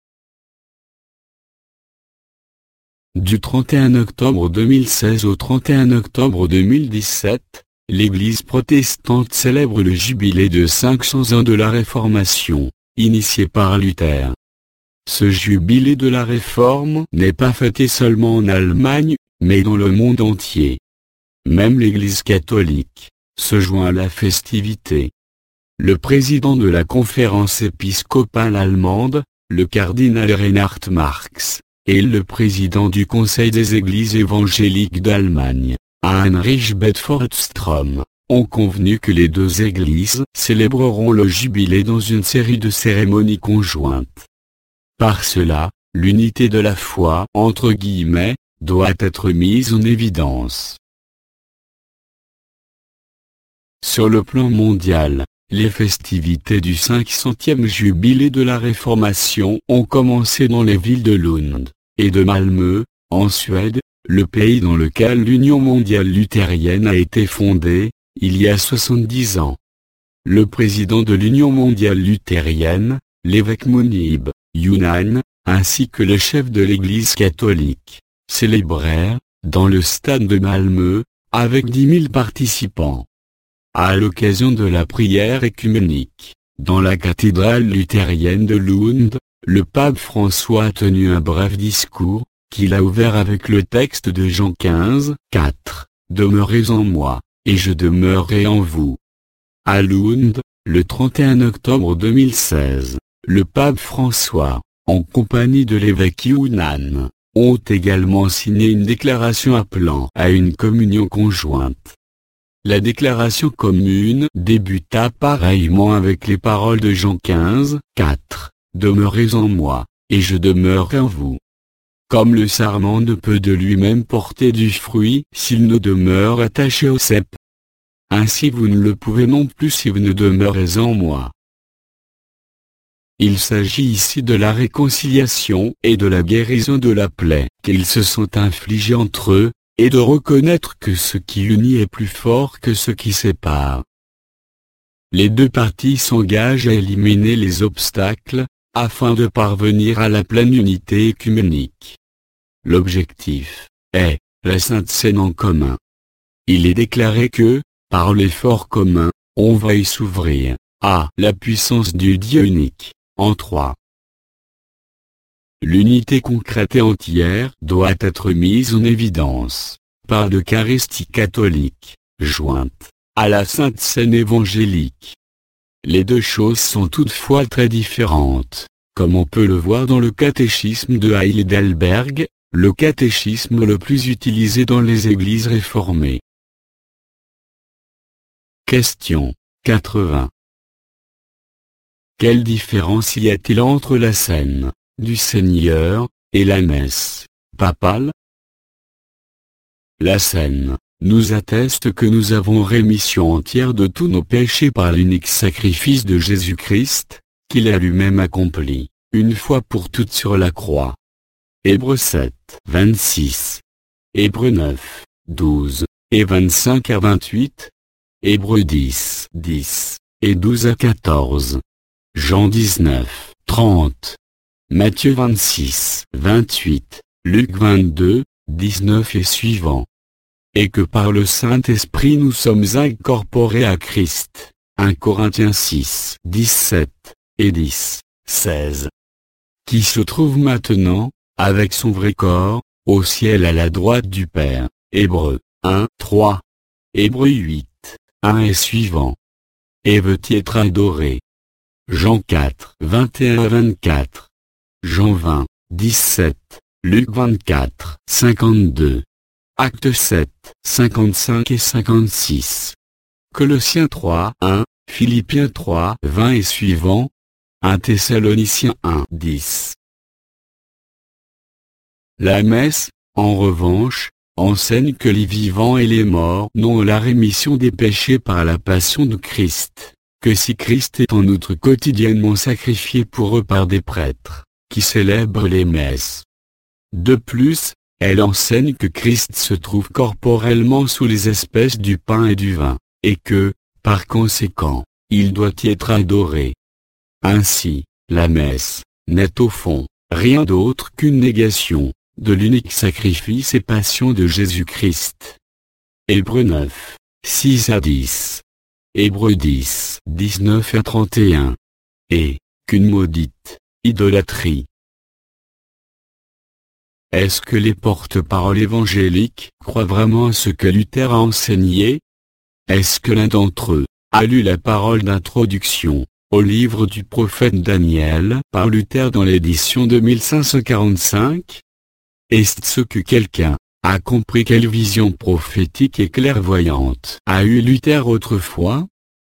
Du trente et un octobre deux mille seize au trente et un octobre deux mille dix-sept, l'Église protestante célèbre le jubilé de cinq cents ans de la Réformation, initié par Luther. Ce jubilé de la Réforme n'est pas fêté seulement en Allemagne, mais dans le monde entier. Même l'Église catholique se joint à la festivité. Le président de la conférence épiscopale allemande, le cardinal Reinhard Marx, et le président du Conseil des Églises évangéliques d'Allemagne, Heinrich Bedford-Strom, ont convenu que les deux églises célébreront le jubilé dans une série de cérémonies conjointes. Par cela, l'unité de la foi, entre guillemets, doit être mise en évidence. Sur le plan mondial, les festivités du cinq centième jubilé de la Réformation ont commencé dans les villes de Lund et de Malmö, en Suède, le pays dans lequel l'Union mondiale luthérienne a été fondée, il y a soixante-dix ans. Le président de l'Union mondiale luthérienne, l'évêque Munib Yunan, ainsi que le chef de l'Église catholique, célébrèrent, dans le stade de Malmö, avec dix mille participants. À l'occasion de la prière œcuménique, dans la cathédrale luthérienne de Lund, le pape François a tenu un bref discours, qu'il a ouvert avec le texte de Jean quinze, quatre, « Demeurez en moi, et je demeurerai en vous ». À Lund, le trente et un octobre deux mille seize, le pape François, en compagnie de l'évêque Yunan, ont également signé une déclaration appelant à une communion conjointe. La déclaration commune débuta pareillement avec les paroles de Jean quinze, quatre, « Demeurez en moi, et je demeurerai en vous ». comme le sarment ne peut de lui-même porter du fruit s'il ne demeure attaché au cep. Ainsi vous ne le pouvez non plus si vous ne demeurez en moi. Il s'agit ici de la réconciliation et de la guérison de la plaie qu'ils se sont infligés entre eux, et de reconnaître que ce qui unit est plus fort que ce qui sépare. Les deux parties s'engagent à éliminer les obstacles, afin de parvenir à la pleine unité œcuménique. L'objectif est la Sainte Seine en commun. Il est déclaré que, par l'effort commun, on va y s'ouvrir à la puissance du Dieu unique, en trois. L'unité concrète et entière doit être mise en évidence, par l'Eucharistie catholique, jointe à la Sainte Seine évangélique. Les deux choses sont toutefois très différentes, comme on peut le voir dans le catéchisme de Heidelberg, le catéchisme le plus utilisé dans les églises réformées. Question quatre-vingts. Quelle différence y a-t-il entre la scène du Seigneur et la messe papale? La scène nous atteste que nous avons rémission entière de tous nos péchés par l'unique sacrifice de Jésus-Christ, qu'il a lui-même accompli, une fois pour toutes sur la croix. Hébreux sept, vingt-six. Hébreux neuf, douze, et vingt-cinq à vingt-huit. Hébreux dix, dix, et douze à quatorze. Jean dix-neuf, trente. Matthieu vingt-six, vingt-huit, Luc vingt-deux, dix-neuf et suivants. Et que par le Saint-Esprit nous sommes incorporés à Christ. un Corinthiens six, dix-sept, et dix, seize. Qui se trouve maintenant, avec son vrai corps, au ciel à la droite du Père. Hébreux un, trois. Hébreux huit, un et suivants. Et veut y être adoré. Jean quatre, vingt et un à vingt-quatre. Jean vingt, dix-sept, Luc vingt-quatre, cinquante-deux. Actes sept, cinquante-cinq et cinquante-six. Colossiens trois, un, Philippiens trois, vingt et suivants. un Thessaloniciens un, dix. La messe, en revanche, enseigne que les vivants et les morts n'ont la rémission des péchés par la passion de Christ, que si Christ est en outre quotidiennement sacrifié pour eux par des prêtres, qui célèbrent les messes. De plus, elle enseigne que Christ se trouve corporellement sous les espèces du pain et du vin, et que, par conséquent, il doit y être adoré. Ainsi, la messe n'est au fond rien d'autre qu'une négation de l'unique sacrifice et passion de Jésus-Christ. Hébreux neuf, six à dix. Hébreux dix, dix-neuf à trente et un. Et, qu'une maudite idolâtrie. Est-ce que les porte-paroles évangéliques croient vraiment à ce que Luther a enseigné? Est-ce que l'un d'entre eux a lu la parole d'introduction au livre du prophète Daniel par Luther dans l'édition de mille cinq cent quarante-cinq? Est-ce que quelqu'un a compris quelle vision prophétique et clairvoyante a eu Luther autrefois?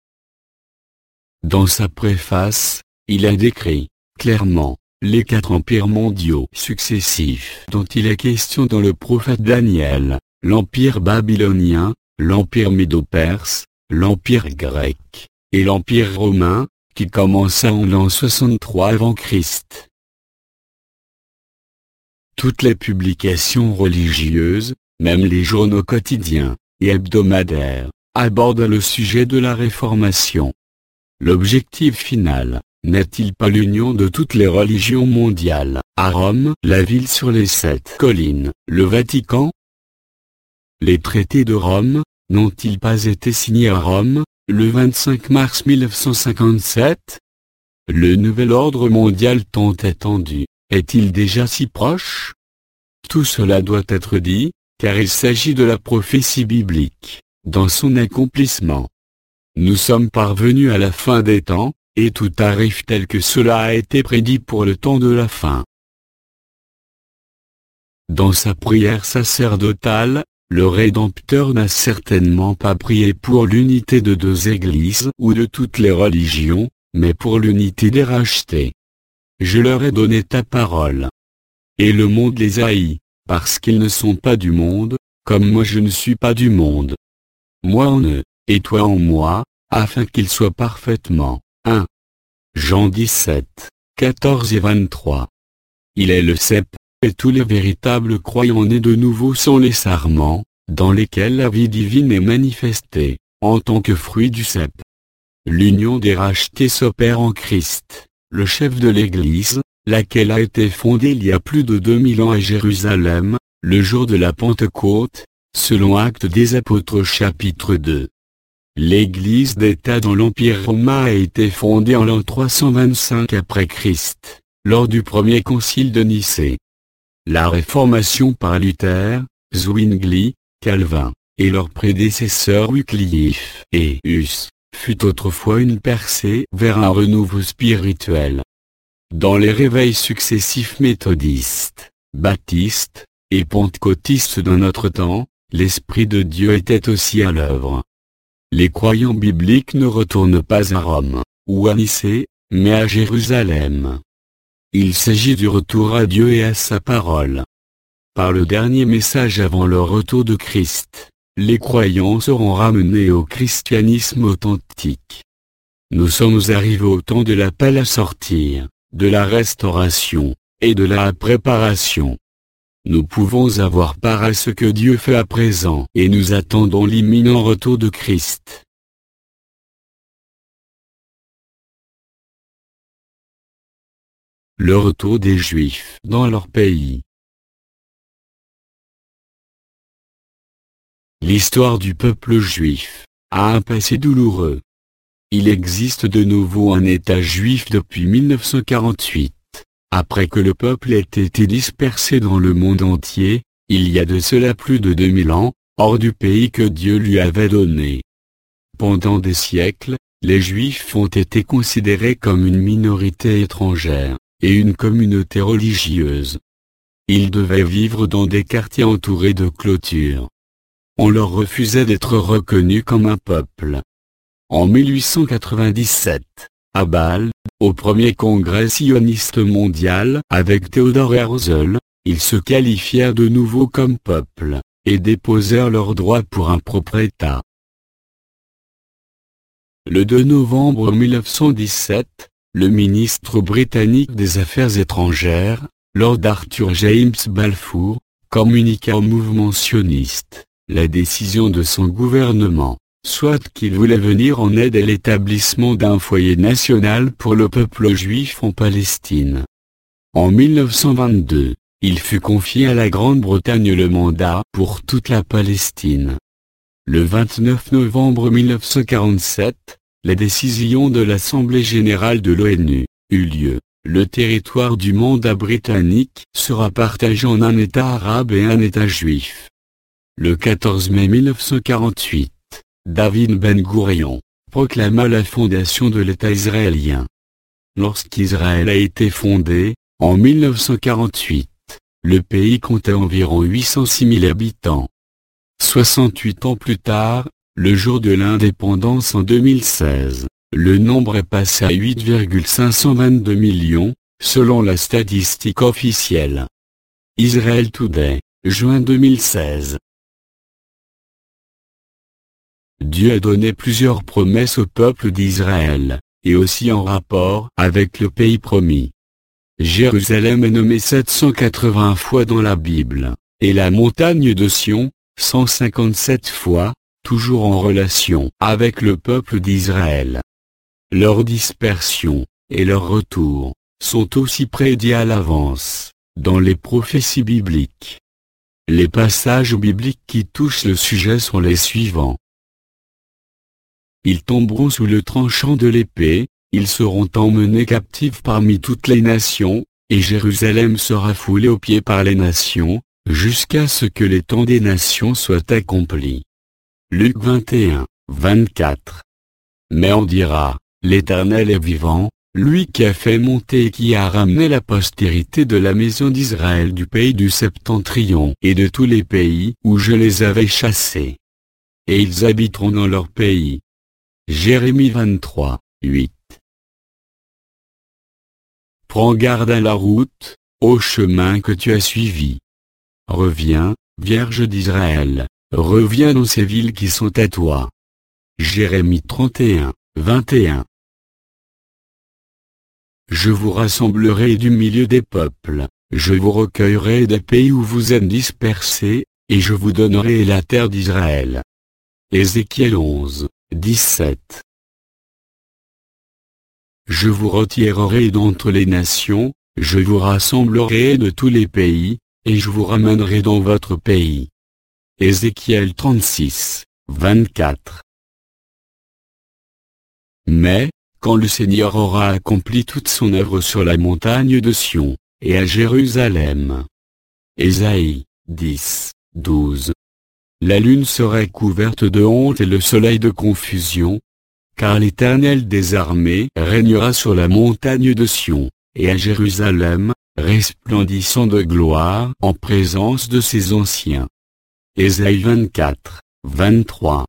Dans sa préface, il a décrit clairement les quatre empires mondiaux successifs dont il est question dans le prophète Daniel, l'empire babylonien, l'empire médo-perse, l'empire grec, et l'empire romain, qui commença en l'an soixante-trois avant Christ. Toutes les publications religieuses, même les journaux quotidiens et hebdomadaires, abordent le sujet de la Réformation. L'objectif final n'est-il pas l'union de toutes les religions mondiales, à Rome, la ville sur les sept collines, le Vatican? Les traités de Rome, n'ont-ils pas été signés à Rome, le vingt-cinq mars mille neuf cent cinquante-sept? Le nouvel ordre mondial tant attendu, est-il déjà si proche? Tout cela doit être dit, car il s'agit de la prophétie biblique, dans son accomplissement. Nous sommes parvenus à la fin des temps, et tout arrive tel que cela a été prédit pour le temps de la fin. Dans sa prière sacerdotale, le Rédempteur n'a certainement pas prié pour l'unité de deux églises ou de toutes les religions, mais pour l'unité des rachetés. Je leur ai donné ta parole. et le monde les haït, parce qu'ils ne sont pas du monde, comme moi je ne suis pas du monde. Moi en eux, et toi en moi, afin qu'ils soient parfaitement un. Jean dix-sept, quatorze et vingt-trois. Il est le cep, et tous les véritables croyants nés de nouveau sont les sarments, dans lesquels la vie divine est manifestée, en tant que fruit du cep. L'union des rachetés s'opère en Christ, le chef de l'Église, laquelle a été fondée il y a plus de deux mille ans à Jérusalem, le jour de la Pentecôte, selon Actes des Apôtres chapitre deux. L'Église d'État dans l'Empire romain a été fondée en l'an trois cent vingt-cinq après Christ, lors du premier concile de Nicée. La réformation par Luther, Zwingli, Calvin, et leurs prédécesseurs Wycliffe et Huss, fut autrefois une percée vers un renouveau spirituel. Dans les réveils successifs méthodistes, baptistes, et pentecôtistes de notre temps, l'Esprit de Dieu était aussi à l'œuvre. Les croyants bibliques ne retournent pas à Rome, ou à Nicée, mais à Jérusalem. Il s'agit du retour à Dieu et à sa parole. Par le dernier message avant le retour de Christ, les croyants seront ramenés au christianisme authentique. Nous sommes arrivés au temps de l'appel à sortir, de la restauration, et de la préparation. Nous pouvons avoir part à ce que Dieu fait à présent et nous attendons l'imminent retour de Christ. Le retour des Juifs dans leur pays. L'histoire du peuple juif a un passé douloureux. Il existe de nouveau un État juif depuis mille neuf cent quarante-huit. Après que le peuple ait été dispersé dans le monde entier, il y a de cela plus de deux mille ans, hors du pays que Dieu lui avait donné. Pendant des siècles, les Juifs ont été considérés comme une minorité étrangère, et une communauté religieuse. Ils devaient vivre dans des quartiers entourés de clôtures. On leur refusait d'être reconnus comme un peuple. En mille huit cent quatre-vingt-dix-sept, à Bâle, au premier congrès sioniste mondial avec Theodor Herzl, ils se qualifièrent de nouveau comme peuple, et déposèrent leurs droits pour un propre État. Le deux novembre mille neuf cent dix-sept, le ministre britannique des Affaires étrangères, Lord Arthur James Balfour, communiqua au mouvement sioniste la décision de son gouvernement, soit qu'il voulait venir en aide à l'établissement d'un foyer national pour le peuple juif en Palestine. En mille neuf cent vingt-deux, il fut confié à la Grande-Bretagne le mandat pour toute la Palestine. Le vingt-neuf novembre mille neuf cent quarante-sept, la décision de l'Assemblée générale de l'ONU eut lieu. Le territoire du mandat britannique sera partagé en un État arabe et un État juif. Le quatorze mai mille neuf cent quarante-huit, David Ben Gourion proclama la fondation de l'État israélien. Lorsqu'Israël a été fondé, en mille neuf cent quarante-huit, le pays comptait environ huit cent six mille habitants. soixante-huit ans plus tard, le jour de l'indépendance en deux mille seize, le nombre est passé à huit virgule cinq cent vingt-deux millions, selon la statistique officielle. Israel Today, juin deux mille seize. Dieu a donné plusieurs promesses au peuple d'Israël, et aussi en rapport avec le pays promis. Jérusalem est nommée sept cent quatre-vingts fois dans la Bible, et la montagne de Sion, cent cinquante-sept fois, toujours en relation avec le peuple d'Israël. Leur dispersion, et leur retour, sont aussi prédits à l'avance, dans les prophéties bibliques. Les passages bibliques qui touchent le sujet sont les suivants. Ils tomberont sous le tranchant de l'épée, ils seront emmenés captifs parmi toutes les nations, et Jérusalem sera foulée aux pieds par les nations, jusqu'à ce que les temps des nations soient accomplis. Luc vingt et un, vingt-quatre. Mais on dira, l'Éternel est vivant, lui qui a fait monter et qui a ramené la postérité de la maison d'Israël du pays du Septentrion et de tous les pays où je les avais chassés. Et ils habiteront dans leur pays. Jérémie vingt-trois, huit. Prends garde à la route, au chemin que tu as suivi. Reviens, Vierge d'Israël, reviens dans ces villes qui sont à toi. Jérémie trente et un, vingt et un. Je vous rassemblerai du milieu des peuples, je vous recueillerai des pays où vous êtes dispersés, et je vous donnerai la terre d'Israël. Ézéchiel onze, dix-sept. Je vous retirerai d'entre les nations, je vous rassemblerai de tous les pays, et je vous ramènerai dans votre pays. Ézéchiel trente-six, vingt-quatre. Mais, quand le Seigneur aura accompli toute son œuvre sur la montagne de Sion, et à Jérusalem. Ésaïe dix, douze. La lune serait couverte de honte et le soleil de confusion, car l'Éternel des armées régnera sur la montagne de Sion, et à Jérusalem, resplendissant de gloire en présence de ses anciens. Ésaïe vingt-quatre, vingt-trois.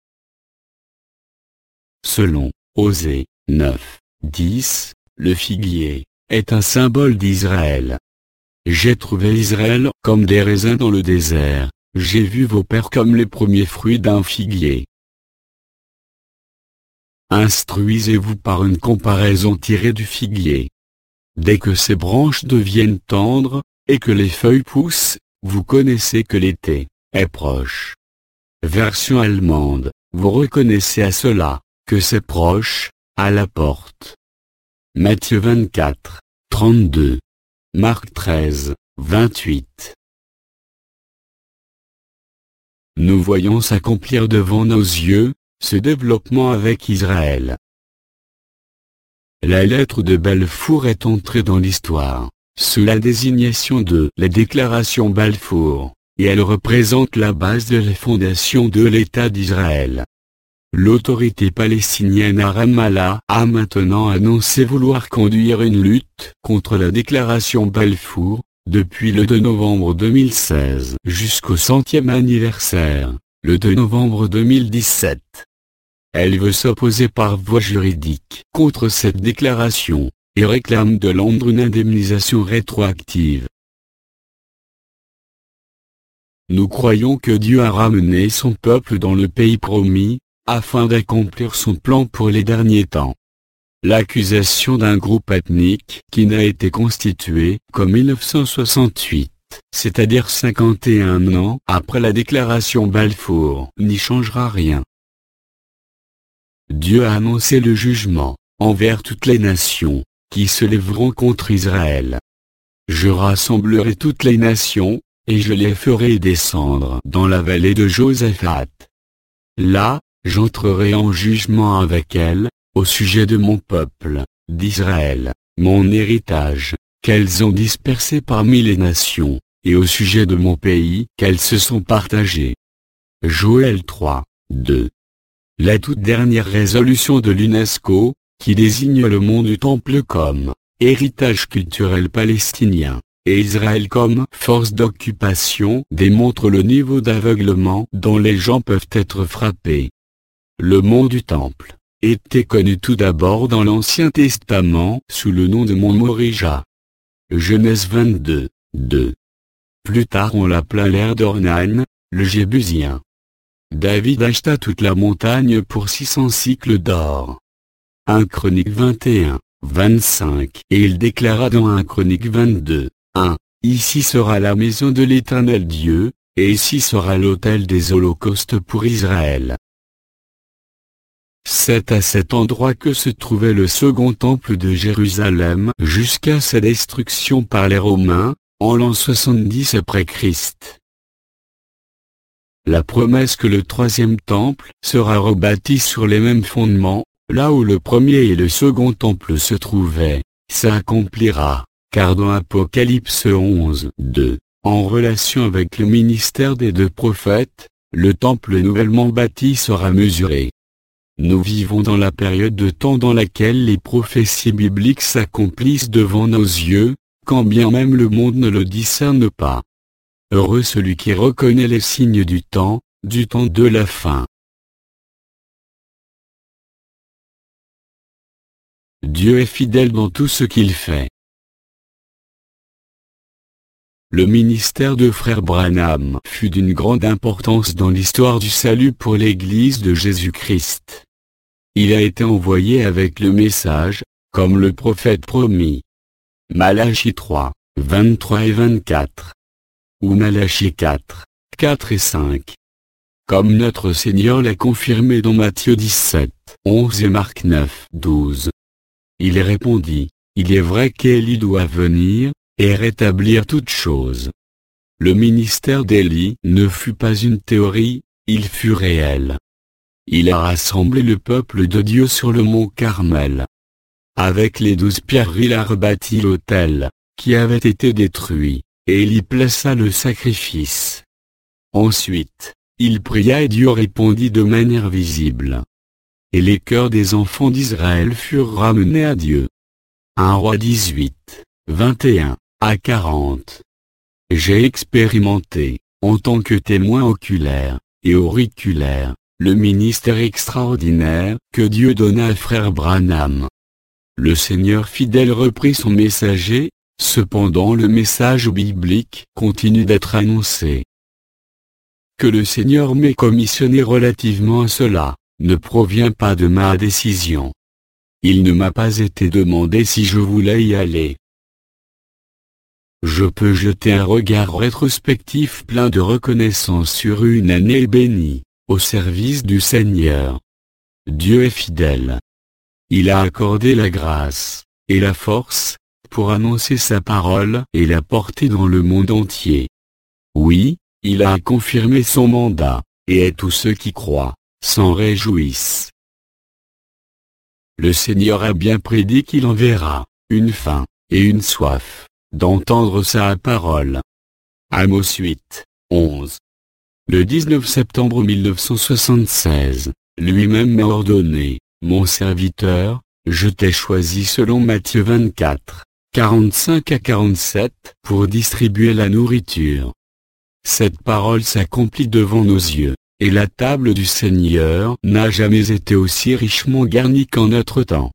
Selon Osée neuf, dix, le figuier est un symbole d'Israël. J'ai trouvé Israël comme des raisins dans le désert, j'ai vu vos pères comme les premiers fruits d'un figuier. Instruisez-vous par une comparaison tirée du figuier. Dès que ses branches deviennent tendres, et que les feuilles poussent, vous connaissez que l'été est proche. Version allemande, vous reconnaissez à cela, que c'est proche, à la porte. Matthieu vingt-quatre, trente-deux. Marc treize, vingt-huit. Nous voyons s'accomplir devant nos yeux, ce développement avec Israël. La lettre de Balfour est entrée dans l'histoire, sous la désignation de la déclaration Balfour, et elle représente la base de la fondation de l'État d'Israël. L'autorité palestinienne à Ramallah a maintenant annoncé vouloir conduire une lutte contre la déclaration Balfour, depuis le deux novembre deux mille seize jusqu'au centième anniversaire, le deux novembre deux mille dix-sept. Elle veut s'opposer par voie juridique contre cette déclaration, et réclame de Londres une indemnisation rétroactive. Nous croyons que Dieu a ramené son peuple dans le pays promis, afin d'accomplir son plan pour les derniers temps. L'accusation d'un groupe ethnique qui n'a été constitué qu'en mille neuf cent soixante-huit, c'est-à-dire cinquante et un ans après la déclaration Balfour, n'y changera rien. Dieu a annoncé le jugement envers toutes les nations qui se lèveront contre Israël. Je rassemblerai toutes les nations, et je les ferai descendre dans la vallée de Josaphat. Là, j'entrerai en jugement avec elles, au sujet de mon peuple, d'Israël, mon héritage, qu'elles ont dispersé parmi les nations, et au sujet de mon pays, qu'elles se sont partagées. Joël trois, deux. La toute dernière résolution de l'UNESCO, qui désigne le mont du Temple comme héritage culturel palestinien, et Israël comme force d'occupation, démontre le niveau d'aveuglement dont les gens peuvent être frappés. Le mont du Temple était connu tout d'abord dans l'Ancien Testament sous le nom de mont Morija. Genèse vingt-deux, deux. Plus tard on l'appela l'aire d'Ornan, le Jébusien. David acheta toute la montagne pour six cents cycles d'or. un Chronique vingt et un, vingt-cinq. Et il déclara dans un Chronique vingt-deux, un, ici sera la maison de l'Éternel Dieu, et ici sera l'autel des holocaustes pour Israël. C'est à cet endroit que se trouvait le second temple de Jérusalem jusqu'à sa destruction par les Romains, en l'an soixante-dix après Christ. La promesse que le troisième temple sera rebâti sur les mêmes fondements, là où le premier et le second temple se trouvaient, s'accomplira, car dans Apocalypse onze, deux, en relation avec le ministère des deux prophètes, le temple nouvellement bâti sera mesuré. Nous vivons dans la période de temps dans laquelle les prophéties bibliques s'accomplissent devant nos yeux, quand bien même le monde ne le discerne pas. Heureux celui qui reconnaît les signes du temps, du temps de la fin. Dieu est fidèle dans tout ce qu'il fait. Le ministère de Frère Branham fut d'une grande importance dans l'histoire du salut pour l'Église de Jésus-Christ. Il a été envoyé avec le message, comme le prophète promis. Malachie trois, vingt-trois et vingt-quatre. Ou Malachie quatre, quatre et cinq. Comme notre Seigneur l'a confirmé dans Matthieu dix-sept, onze et Marc neuf, douze. Il répondit, il est vrai qu'Élie doit venir, et rétablir toutes choses. Le ministère d'Élie ne fut pas une théorie, il fut réel. Il a rassemblé le peuple de Dieu sur le mont Carmel. Avec les douze pierres il a rebâti l'autel, qui avait été détruit, et il y plaça le sacrifice. Ensuite, il pria et Dieu répondit de manière visible. Et les cœurs des enfants d'Israël furent ramenés à Dieu. un Roi dix-huit, vingt et un à quarante. J'ai expérimenté, en tant que témoin oculaire, et auriculaire, le ministère extraordinaire que Dieu donna à Frère Branham. Le Seigneur fidèle reprit son messager, cependant le message biblique continue d'être annoncé. Que le Seigneur m'ait commissionné relativement à cela, ne provient pas de ma décision. Il ne m'a pas été demandé si je voulais y aller. Je peux jeter un regard rétrospectif plein de reconnaissance sur une année bénie, au service du Seigneur. Dieu est fidèle. Il a accordé la grâce, et la force, pour annoncer sa parole et la porter dans le monde entier. Oui, il a confirmé son mandat, et tous ceux qui croient, s'en réjouissent. Le Seigneur a bien prédit qu'il enverra, une faim, et une soif, d'entendre sa parole. Amos huit, onze. Le dix-neuf septembre mille neuf cent soixante-seize, lui-même m'a ordonné, mon serviteur, je t'ai choisi selon Matthieu vingt-quatre, quarante-cinq à quarante-sept, pour distribuer la nourriture. Cette parole s'accomplit devant nos yeux, et la table du Seigneur n'a jamais été aussi richement garnie qu'en notre temps.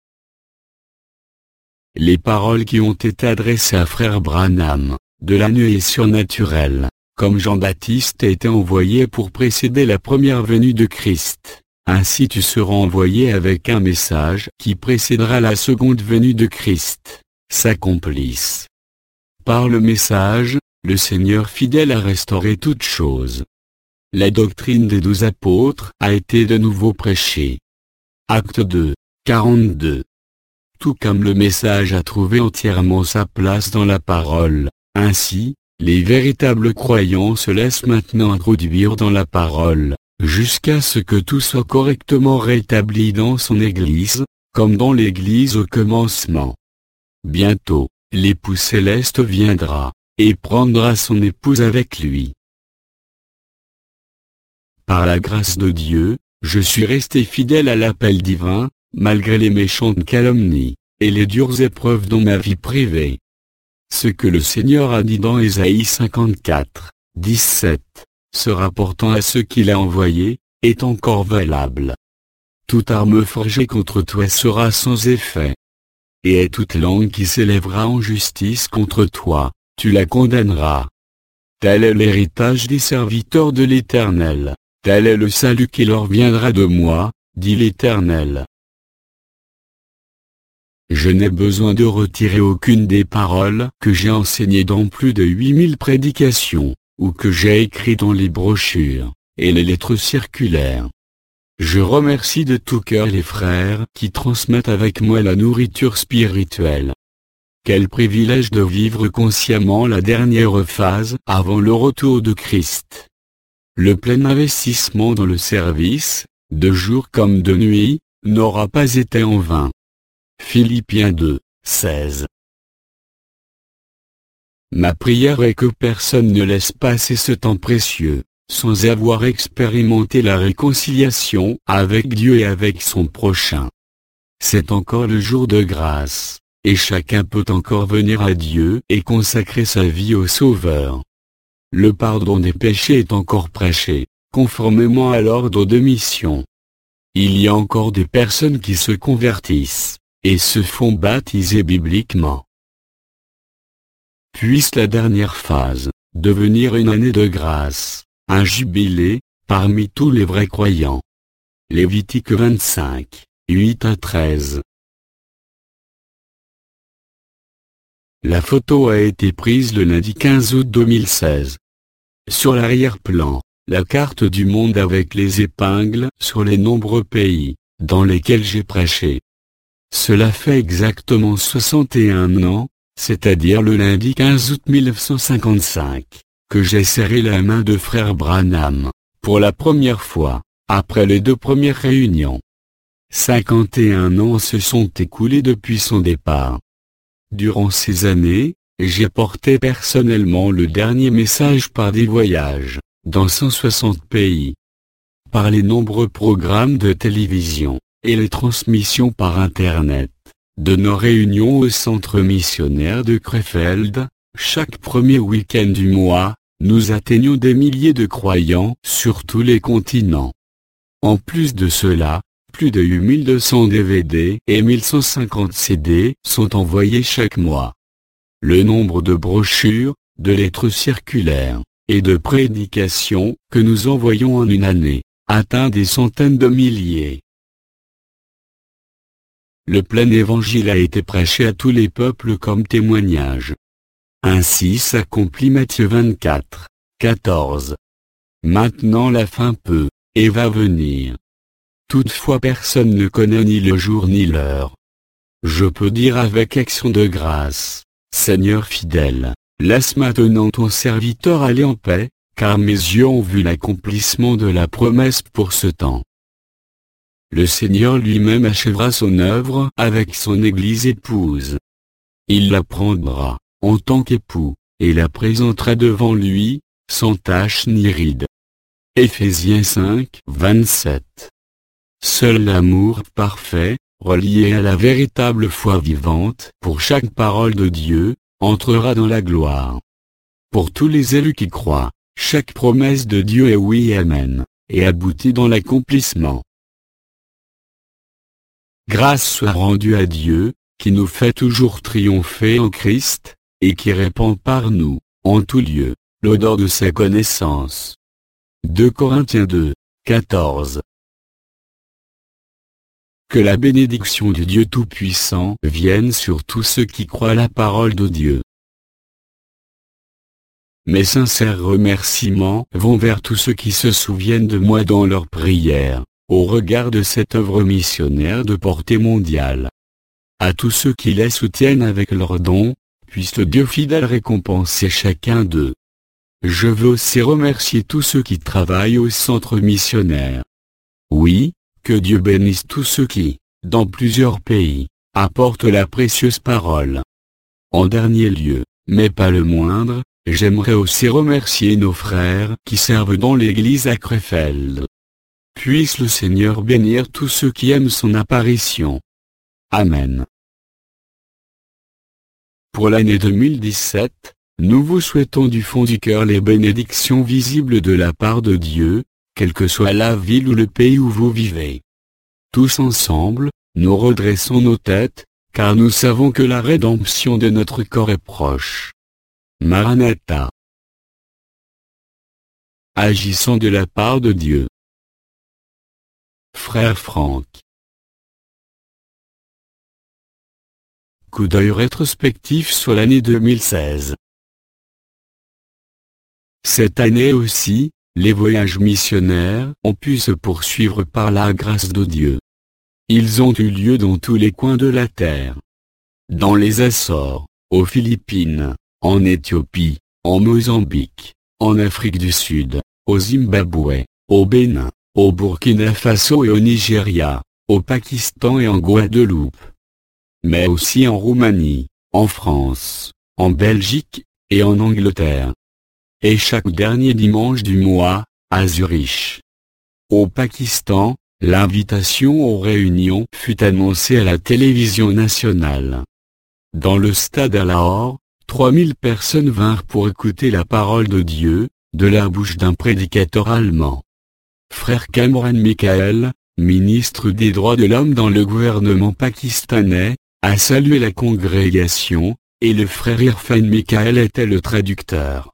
Les paroles qui ont été adressées à Frère Branham, de la nuée surnaturelle, comme Jean-Baptiste a été envoyé pour précéder la première venue de Christ, ainsi tu seras envoyé avec un message qui précédera la seconde venue de Christ, s'accomplissent. Par le message, le Seigneur fidèle a restauré toutes choses. La doctrine des douze apôtres a été de nouveau prêchée. Acte deux, quarante-deux. Tout comme le message a trouvé entièrement sa place dans la parole, ainsi, les véritables croyants se laissent maintenant introduire dans la parole, jusqu'à ce que tout soit correctement rétabli dans son Église, comme dans l'Église au commencement. Bientôt, l'époux céleste viendra, et prendra son épouse avec lui. Par la grâce de Dieu, je suis resté fidèle à l'appel divin, malgré les méchantes calomnies, et les dures épreuves dans ma vie privée. Ce que le Seigneur a dit dans Ésaïe cinquante-quatre, dix-sept, se rapportant à ceux qu'il a envoyés, est encore valable. Toute arme forgée contre toi sera sans effet. Et toute langue qui s'élèvera en justice contre toi, tu la condamneras. Tel est l'héritage des serviteurs de l'Éternel, tel est le salut qui leur viendra de moi, dit l'Éternel. Je n'ai besoin de retirer aucune des paroles que j'ai enseignées dans plus de huit mille prédications, ou que j'ai écrites dans les brochures, et les lettres circulaires. Je remercie de tout cœur les frères qui transmettent avec moi la nourriture spirituelle. Quel privilège de vivre consciemment la dernière phase avant le retour de Christ. Le plein investissement dans le service, de jour comme de nuit, n'aura pas été en vain. Philippiens deux, seize. Ma prière est que personne ne laisse passer ce temps précieux, sans avoir expérimenté la réconciliation avec Dieu et avec son prochain. C'est encore le jour de grâce, et chacun peut encore venir à Dieu et consacrer sa vie au Sauveur. Le pardon des péchés est encore prêché, conformément à l'ordre de mission. Il y a encore des personnes qui se convertissent, et se font baptiser bibliquement. puisse la dernière phase devenir une année de grâce, un jubilé, parmi tous les vrais croyants. Lévitique vingt-cinq, huit à treize. La photo a été prise le lundi quinze août deux mille seize. Sur l'arrière-plan, la carte du monde avec les épingles sur les nombreux pays dans lesquels j'ai prêché. Cela fait exactement soixante et un ans, c'est-à-dire le lundi quinze août mille neuf cent cinquante-cinq, que j'ai serré la main de frère Branham, pour la première fois, après les deux premières réunions. cinquante et un ans se sont écoulés depuis son départ. Durant ces années, j'ai porté personnellement le dernier message par des voyages, dans cent soixante pays. Par les nombreux programmes de télévision, et les transmissions par Internet, de nos réunions au centre missionnaire de Krefeld, chaque premier week-end du mois, nous atteignons des milliers de croyants sur tous les continents. En plus de cela, plus de huit mille deux cents D V D et mille cent cinquante C D sont envoyés chaque mois. Le nombre de brochures, de lettres circulaires, et de prédications que nous envoyons en une année, atteint des centaines de milliers. Le plein évangile a été prêché à tous les peuples comme témoignage. Ainsi s'accomplit Matthieu vingt-quatre, quatorze. Maintenant la fin peut, et va venir. Toutefois personne ne connaît ni le jour ni l'heure. Je peux dire avec action de grâce, Seigneur fidèle, laisse maintenant ton serviteur aller en paix, car mes yeux ont vu l'accomplissement de la promesse pour ce temps. Le Seigneur lui-même achèvera son œuvre avec son Église épouse. Il la prendra, en tant qu'époux, et la présentera devant lui, sans tache ni ride. Éphésiens cinq, vingt-sept. Seul l'amour parfait, relié à la véritable foi vivante pour chaque parole de Dieu, entrera dans la gloire. Pour tous les élus qui croient, chaque promesse de Dieu est oui et amen, et aboutit dans l'accomplissement. Grâce soit rendue à Dieu, qui nous fait toujours triompher en Christ, et qui répand par nous, en tout lieu, l'odeur de sa connaissance. deux Corinthiens deux, quatorze. Que la bénédiction du Dieu Tout-Puissant vienne sur tous ceux qui croient la parole de Dieu. Mes sincères remerciements vont vers tous ceux qui se souviennent de moi dans leurs prières, au regard de cette œuvre missionnaire de portée mondiale. À tous ceux qui les soutiennent avec leurs dons, puisse le Dieu fidèle récompenser chacun d'eux. Je veux aussi remercier tous ceux qui travaillent au centre missionnaire. Oui, que Dieu bénisse tous ceux qui, dans plusieurs pays, apportent la précieuse parole. En dernier lieu, mais pas le moindre, j'aimerais aussi remercier nos frères qui servent dans l'église à Krefeld. Puisse le Seigneur bénir tous ceux qui aiment son apparition. Amen. Pour l'année deux mille dix-sept, nous vous souhaitons du fond du cœur les bénédictions visibles de la part de Dieu, quelle que soit la ville ou le pays où vous vivez. Tous ensemble, nous redressons nos têtes, car nous savons que la rédemption de notre corps est proche. Maranatha. Agissant de la part de Dieu. Frère Franck. Coup d'œil rétrospectif sur l'année deux mille seize. Cette année aussi, les voyages missionnaires ont pu se poursuivre par la grâce de Dieu. Ils ont eu lieu dans tous les coins de la terre. Dans les Açores, aux Philippines, en Éthiopie, en Mozambique, en Afrique du Sud, au Zimbabwe, au Bénin, au Burkina Faso et au Nigeria, au Pakistan et en Guadeloupe. Mais aussi en Roumanie, en France, en Belgique, et en Angleterre. Et chaque dernier dimanche du mois, à Zurich. Au Pakistan, l'invitation aux réunions fut annoncée à la télévision nationale. Dans le stade à Lahore, trois mille personnes vinrent pour écouter la parole de Dieu, de la bouche d'un prédicateur allemand. Frère Kamran Michael, ministre des droits de l'homme dans le gouvernement pakistanais, a salué la congrégation, et le frère Irfan Michael était le traducteur.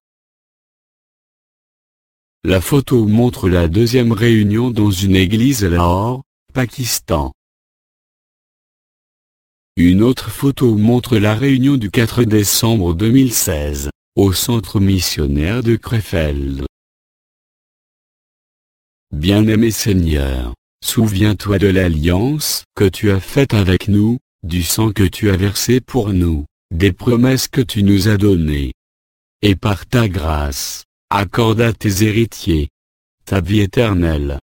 La photo montre la deuxième réunion dans une église à Lahore, Pakistan. Une autre photo montre la réunion du quatre décembre deux mille seize, au centre missionnaire de Krefeld. Bien-aimé Seigneur, souviens-toi de l'alliance que tu as faite avec nous, du sang que tu as versé pour nous, des promesses que tu nous as données. Et par ta grâce, accorde à tes héritiers ta vie éternelle.